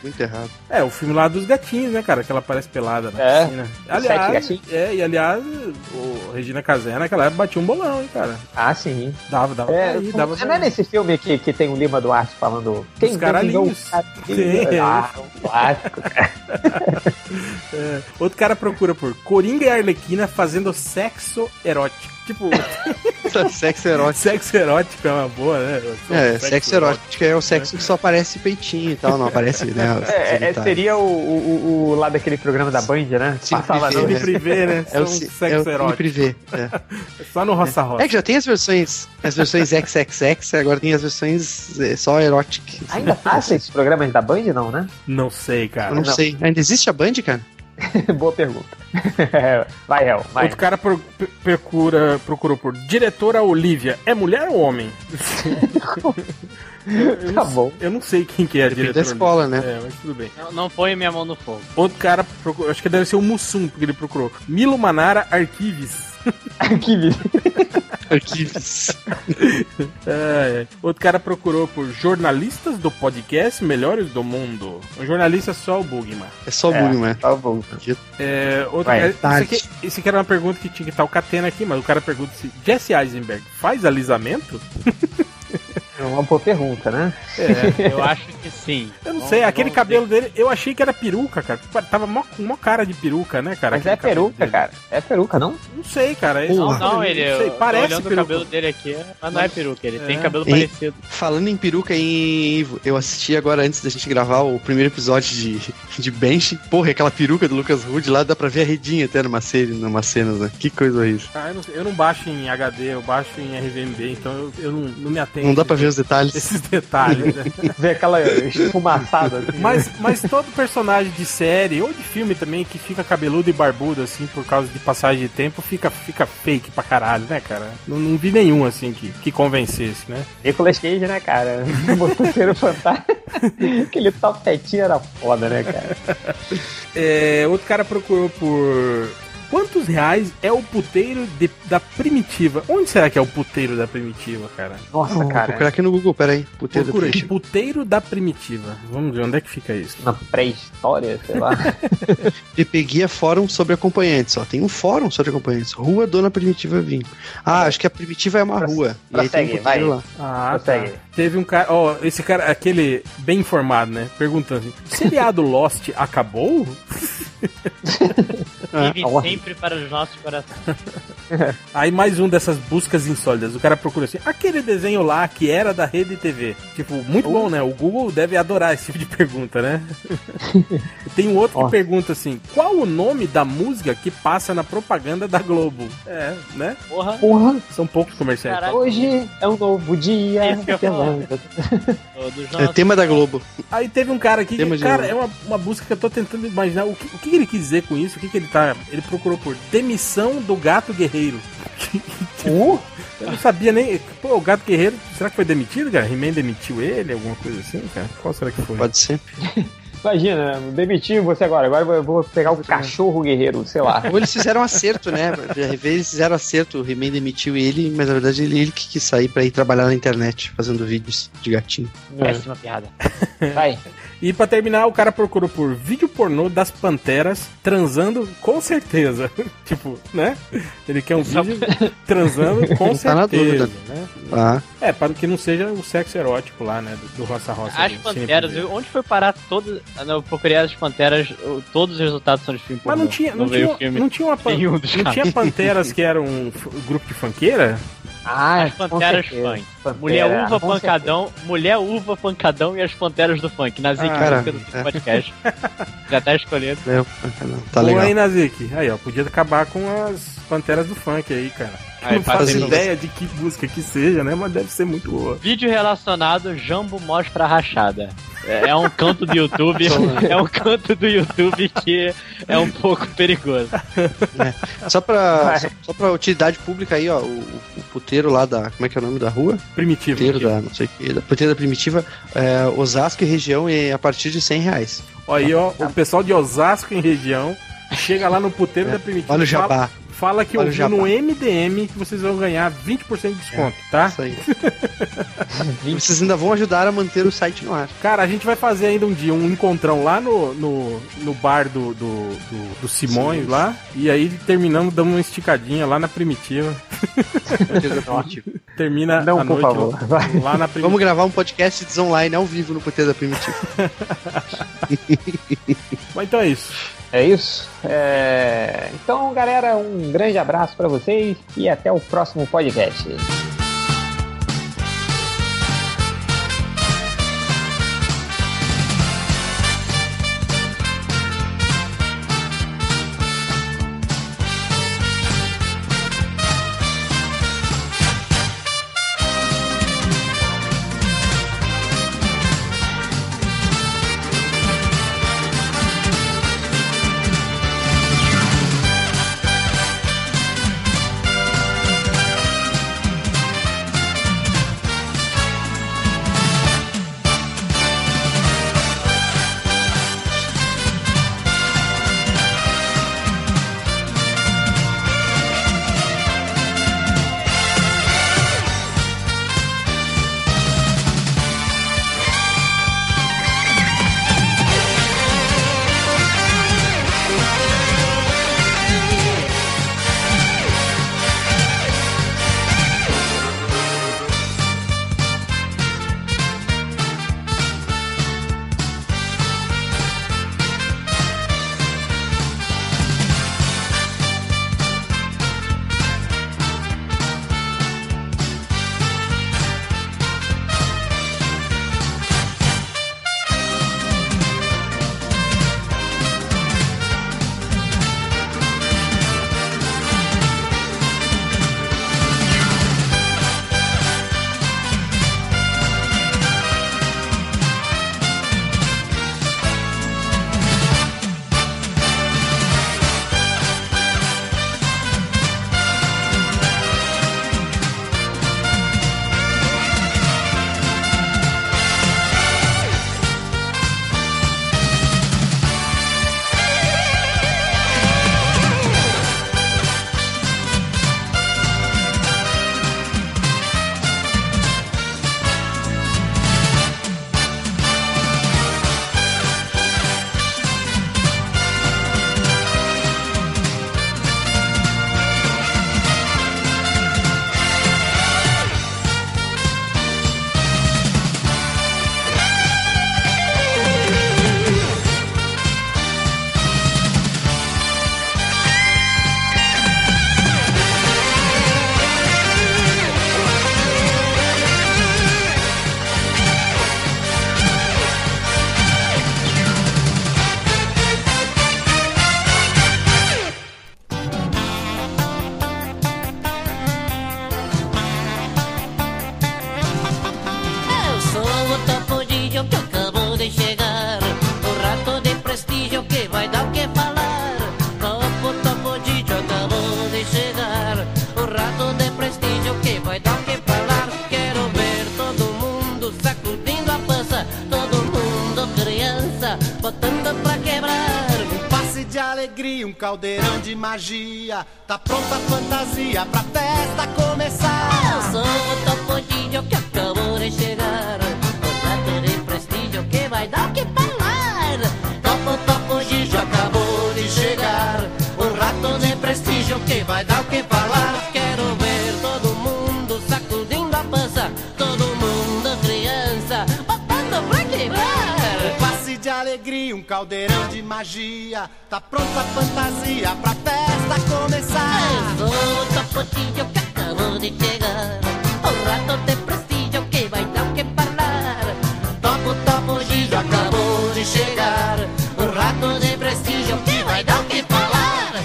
Muito errado. É, o filme lá dos gatinhos, né, cara? Que ela parece pelada na piscina. Aliás, o Regina Casé naquela época batia um bolão, hein, cara. Ah, sim. Dava pra ir, dava pra Não é ir. nesse filme que tem o Lima Duarte falando... Os caralhinhos. Ah, um clássico, cara. Outro cara procura por Coringa e Arlequina fazendo sexo erótico. Tipo, Sexo erótico. sexo erótico é uma boa, né? Sexo erótico é o sexo que só aparece peitinho e tal, não aparece, né? Seria o lá daquele programa da Band, né? Sim, Passava privê, não. Cine privê, né? É o sexo erótico. privê. Só no roça-roça. É que já tem as versões XXX, agora tem as versões só eróticas. Ainda passa esses programas da Band, não, né? Não sei, cara. Eu não sei. Ainda existe a Band, cara? Boa pergunta. Vai, Hel, vai. Outro cara procurou por diretora Olivia. É mulher ou homem? Tá bom. Eu não sei quem que é a Depende diretora. da escola, né? É, mas tudo bem. Não põe minha mão no fogo. Outro cara procurou, acho que deve ser o Mussum, porque ele procurou. Milo Manara Arquives. Arquives. Outro cara procurou por jornalistas do podcast Melhores do Mundo. O jornalista é só o Bugman. É só o Bugman. Tá bom. Esse aqui era uma pergunta que tinha que estar o Catena aqui, mas o cara pergunta se Jesse Eisenberg faz alisamento? É uma boa pergunta, né? Eu acho que sim. Eu não sei, aquele cabelo dele, eu achei que era peruca, cara. Tava mó cara de peruca, né, cara? Mas é peruca, cara. É peruca, não? Não sei, cara. Não, ele. Não sei, parece olhando peruca. o cabelo dele aqui, mas não é peruca, ele tem cabelo parecido. Falando em peruca, eu assisti agora, antes da gente gravar, o primeiro episódio de Bench. Porra, aquela peruca do Lucas Hood lá, dá pra ver a redinha até numa cena, né? Que coisa horrível. Eu não baixo em HD, eu baixo em RVMB, então eu não me atendo. Não dá pra ver os detalhes. Esses detalhes, né? Ver aquela esfumaçada. Assim, mas todo personagem de série ou de filme também que fica cabeludo e barbudo, assim, por causa de passagem de tempo, fica fake pra caralho, né, cara? Não vi nenhum, assim, que convencesse, né? Nicolas Cage, né, cara? Motoqueiro fantástico. Aquele topetinho era foda, né, cara? Outro cara procurou por... Quantos reais é o puteiro da Primitiva? Onde será que é o puteiro da Primitiva, cara? Nossa, Vou cara. procurar aqui no Google, peraí. Procura aí, puteiro da Primitiva. Vamos ver, onde é que fica isso? Na pré-história, sei lá. Peguia Fórum sobre Acompanhantes, ó. Tem um fórum sobre acompanhantes. Rua Dona Primitiva Vinho. Acho que a Primitiva é uma rua. E aí tem um puteiro lá. Tá. Teve um cara, esse cara, aquele bem informado, né? Perguntando assim, seriado Lost acabou? Vive sempre para os nossos corações. Aí mais um dessas buscas insólitas. O cara procura assim, aquele desenho lá que era da Rede TV. Tipo, muito bom, né? O Google deve adorar esse tipo de pergunta, né? Tem um outro que pergunta assim, qual o nome da música que passa na propaganda da Globo? Né? Porra. São poucos comerciais. Caraca. Hoje é um novo dia. É tema da Globo. Aí teve um cara aqui, cara, é uma busca que eu tô tentando imaginar o que ele quis dizer com isso, ele procurou por demissão do Gato Guerreiro. Eu não sabia nem, o Gato Guerreiro, será que foi demitido, cara? He-Man demitiu ele, alguma coisa assim, cara? Qual será que foi? Pode ser. Imagina, demitir você agora eu vou pegar o cachorro guerreiro, sei lá. Ou eles fizeram acerto, né? Eles fizeram acerto, o He-Man demitiu ele, mas na verdade ele que quis sair pra ir trabalhar na internet, fazendo vídeos de gatinho. Péssima piada. Vai. E pra terminar, o cara procurou por vídeo pornô das panteras transando com certeza. Tipo, né? Ele quer um vídeo transando com certeza. Tá na dúvida. Né? Para que não seja o sexo erótico lá, né? Do roça-roça. As panteras, onde foi parar todas... Eu procurei as panteras, todos os resultados são de filme pornô. Mas não tinha panteras que eram um grupo de funkeira? As panteras funk. Mulher uva, pancadão e as panteras do funk. Nazik, do podcast. Já tá escolhido. Tá legal. Aí, Nazik. Aí, ó, podia acabar com as panteras do funk aí, cara. Não faço ideia de que música que seja, né? Mas deve ser muito boa. Vídeo relacionado, Jambo mostra a rachada. É um canto do YouTube. É um canto do YouTube que é um pouco perigoso. Só pra utilidade pública aí, ó. O puteiro lá da... Como é que é o nome da rua? Primitiva. Puteiro da... Não sei o que. Puteiro da Primitiva. Osasco e região é a partir de R$100. Aí, ó. O pessoal de Osasco em região chega lá no puteiro da Primitiva. Olha o jabá. fala que Olha o ouviu jabá. no MDM que vocês vão ganhar 20% de desconto, tá? Isso aí. Vocês ainda vão ajudar a manter o site no ar. Cara, a gente vai fazer ainda um dia um encontrão lá no bar do Simões lá. E aí terminamos, damos uma esticadinha lá na Primitiva. Termina Não, a por noite favor. lá na Primitiva. Vamos gravar um podcast online ao vivo no PT da Primitiva. Mas então é isso. É isso? Então, galera, um grande abraço pra vocês e até o próximo podcast. alegria, um caldeirão de magia. Tá pronta a fantasia pra festa começar. Eu sou o Topodinho que acabou de chegar. O prato de prestígio que vai dar o que falar. Topodinho acabou de chegar. O rato de prestígio que vai dar o que falar. Quero ver todo mundo sacudindo a pança. Todo mundo criança, botando pra quebrar. Um passe de alegria, um caldeirão de magia. Tá pronta a fantasia pra festa começar. Eu sou o Topodinho que acabou de chegar. O rato de prestígio que vai dar o que falar. Topodinho acabou de chegar. O rato de prestígio que vai dar o que falar.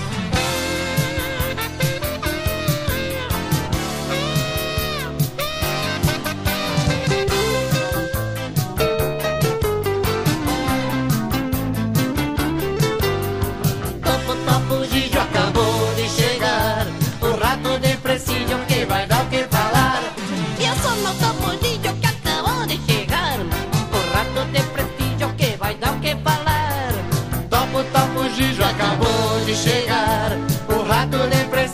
Topodinho acabou de chegar. O rato de prestígio que vai dar o que falar. Eu sou o Topodinho que acabou de chegar. O rato de prestígio que vai dar o que falar. Topodinho acabou de chegar. O rato de prestígio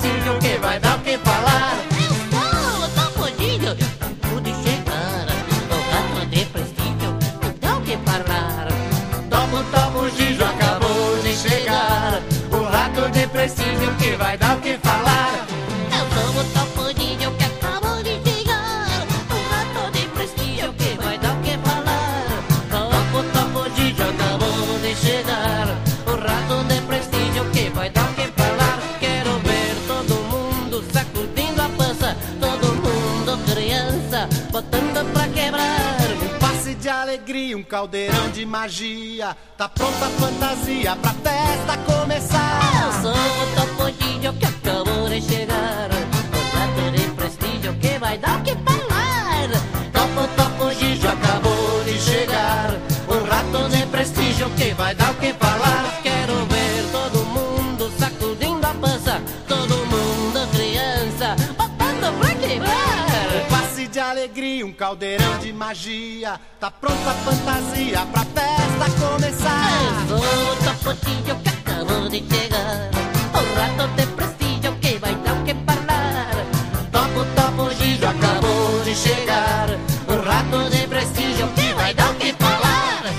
alegria, um caldeirão de magia. Tá pronta a fantasia pra festa começar. Eu sou o Topollillo que acabou de chegar, um prato de prestígio que vai dar o que falar. Topollillo acabou de chegar, um rato de prestígio que vai dar o que falar. Quero ver todo mundo sacudindo a pança, todo mundo criança, botando pra quebrar. Passe de alegria, um caldeirão de magia. Tá pronta a fantasia pra festa começar. Eu sou o Topollillo que acabou de chegar, um rato de prestígio que vai dar o que falar. Topollillo acabou de chegar, um rato de prestígio que vai dar o que falar.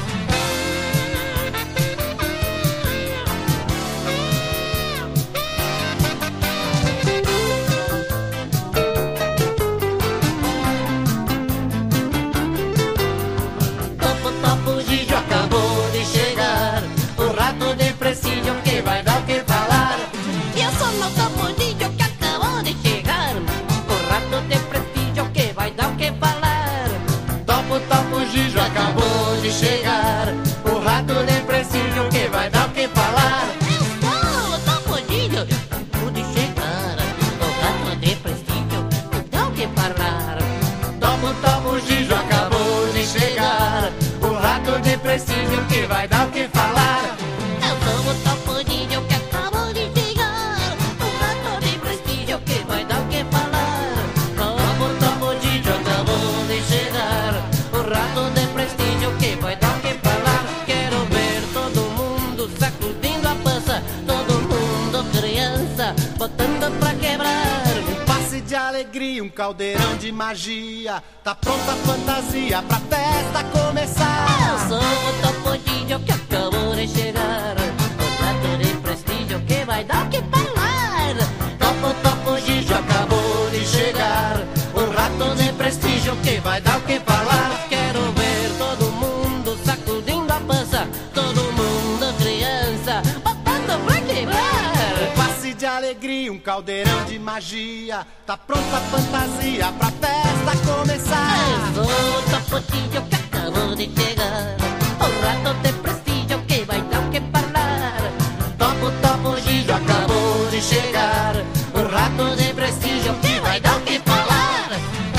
Topollillo acabou de chegar, um rato de prestígio que vai dar o que falar. Eu sou o Topollillo que acabou de chegar, um rato de prestígio que vai dar o que falar. Topollillo acabou de chegar, um rato de prestígio que vai dar o que falar. Eu sou o Topollillo que acabou de chegar, um rato de prestígio vai dar o que falar. Topollillo acabou de chegar, um rato de prestígio que vai dar o que falar. Eu sou o Topollillo que acabou de chegar, um rato de prestígio que vai dar o que falar. Topollillo acabou de chegar, um rato de prestígio que vai dar o que falar. Quero ver todo mundo sacudindo a pança, todo mundo criança, botando pra quebrar. Um passe de alegria, um caldeirão de magia. Tá pronta a fantasia pra festa começar. Eu sou o Topollillo que acabou de chegar, um rato de prestígio que vai dar o que falar. Topollillo acabou de chegar, um rato de prestígio que vai dar o que falar. Quero ver todo mundo sacudindo a pança, todo mundo criança, botando pra quebrar. Um passe de alegria, um caldeirão de magia. Tá pronta a fantasia pra festa começar. Eu sou o Topollillo que acabou de chegar, um rato de prestígio que vai dar o que falar. Topollillo acabou de chegar, um rato de prestígio que vai dar o que falar.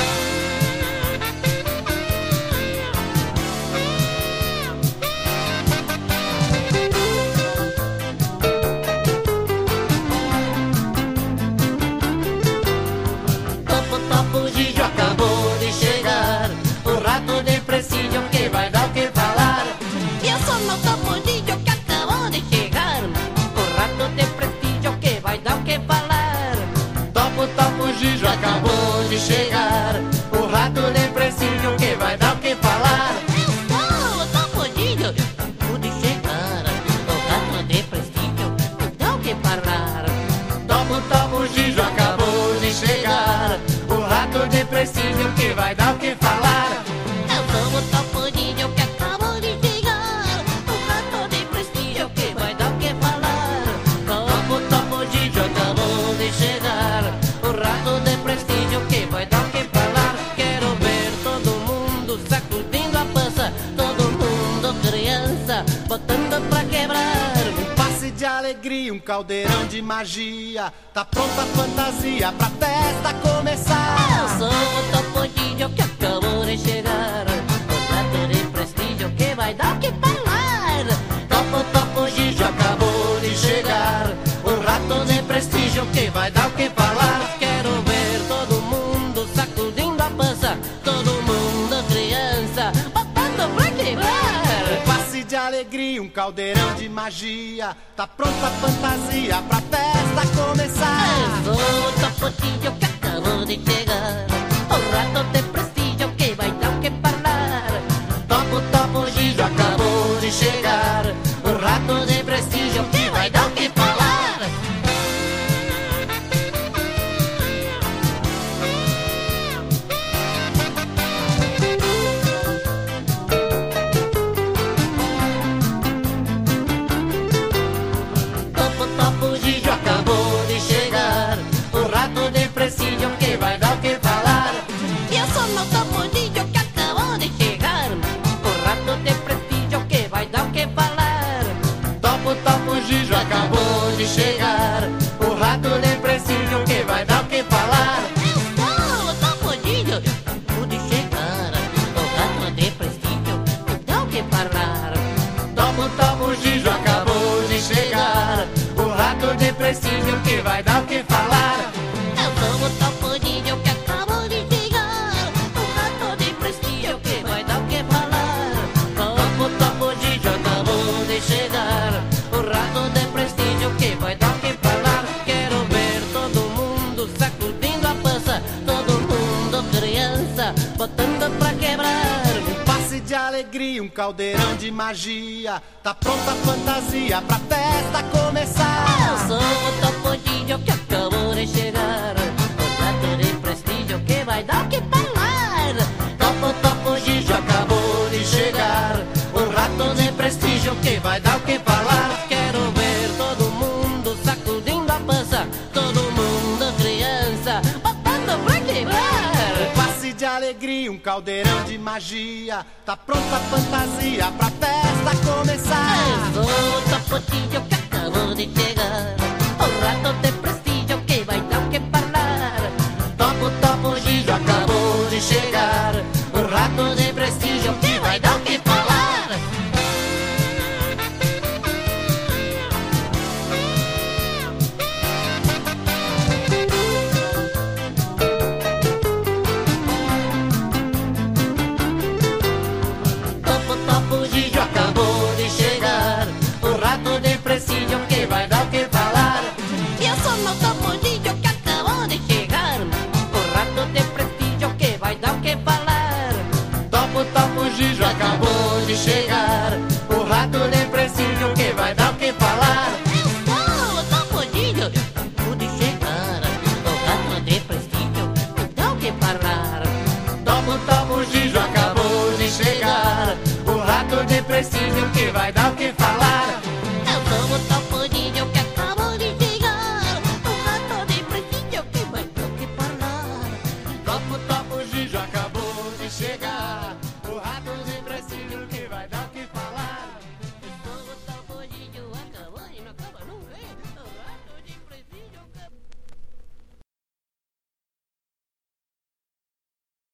Topollillo acabou de chegar, um rato de prestígio que vai dar o que falar. Eu sou o Topollillo que acabou de chegar, um rato de prestígio que vai dar o que falar. Topollillo acabou de chegar, um rato de prestígio que vai dar o que falar. Eu sou o Topollillo que acabou de chegar, um rato de prestígio que vai dar o que falar. Topollillo acabou de chegar, um rato de prestígio que vai dar o que falar. Eu sou o Topollillo que acabou de chegar, um rato de prestígio que vai dar o que falar. Topollillo acabou de chegar, um rato de prestígio que vai dar o que falar. Quero ver todo mundo sacudindo a pança, todo mundo criança, botando pra quebrar. Um passe de alegria, um caldeirão de magia. Tá pronta a fantasia pra festa começar. Eu sou o Topollillo que acabou de chegar, um rato de prestígio que vai dar o que falar. Topollillo acabou de chegar, um rato de prestígio que vai dar o que falar. Quero ver todo mundo sacudindo a pança, todo mundo criança, botando pra quebrar. Um passe de alegria, um caldeirão de magia. Tá pronta a fantasia pra festa começar. Eu sou o Topollillo que acabou de chegar, um rato de prestígio que vai dar o que falar. Topollillo acabou de chegar, um rato de prestígio que vai dar o que falar. Topollillo acabou de chegar, um rato de prestígio que vai dar o que falar. Eu sou o Topollillo que acabou de chegar, um Gigi acabou de chegar. O rato depressivo que vai dar o que falar. Eu sou o Topodinho, acabou de chegar. O rato depressivo que dá o que falar. Topo, Gigi acabou de chegar. O rato depressivo que vai dar o que falar. Eu sou o Topodinho que acabou de chegar. O rato depressivo que vai dar o que falar. Topo, Gigi acabou de chegar. O rato depressivo que vai dar o que falar. Quero ver todo mundo sacudindo a pança. Todo mundo criança botando pra quebrar. Um passe de alegria, um caldeirão de magia. Tá pronta a fantasia pra festa começar. Eu sou o Topodinho que acabou de chegar. O rato de prestígio que vai dar o que falar. Topo, Gigi acabou de chegar. O rato de prestígio que vai dar o que falar. Quero ver todo mundo sacudindo a pança. Todo mundo criança botando pra quebrar. Um passe de alegria, um caldeirão de magia. Tá pronta a fantasia pra festa começar. Eu sou o Topodinho que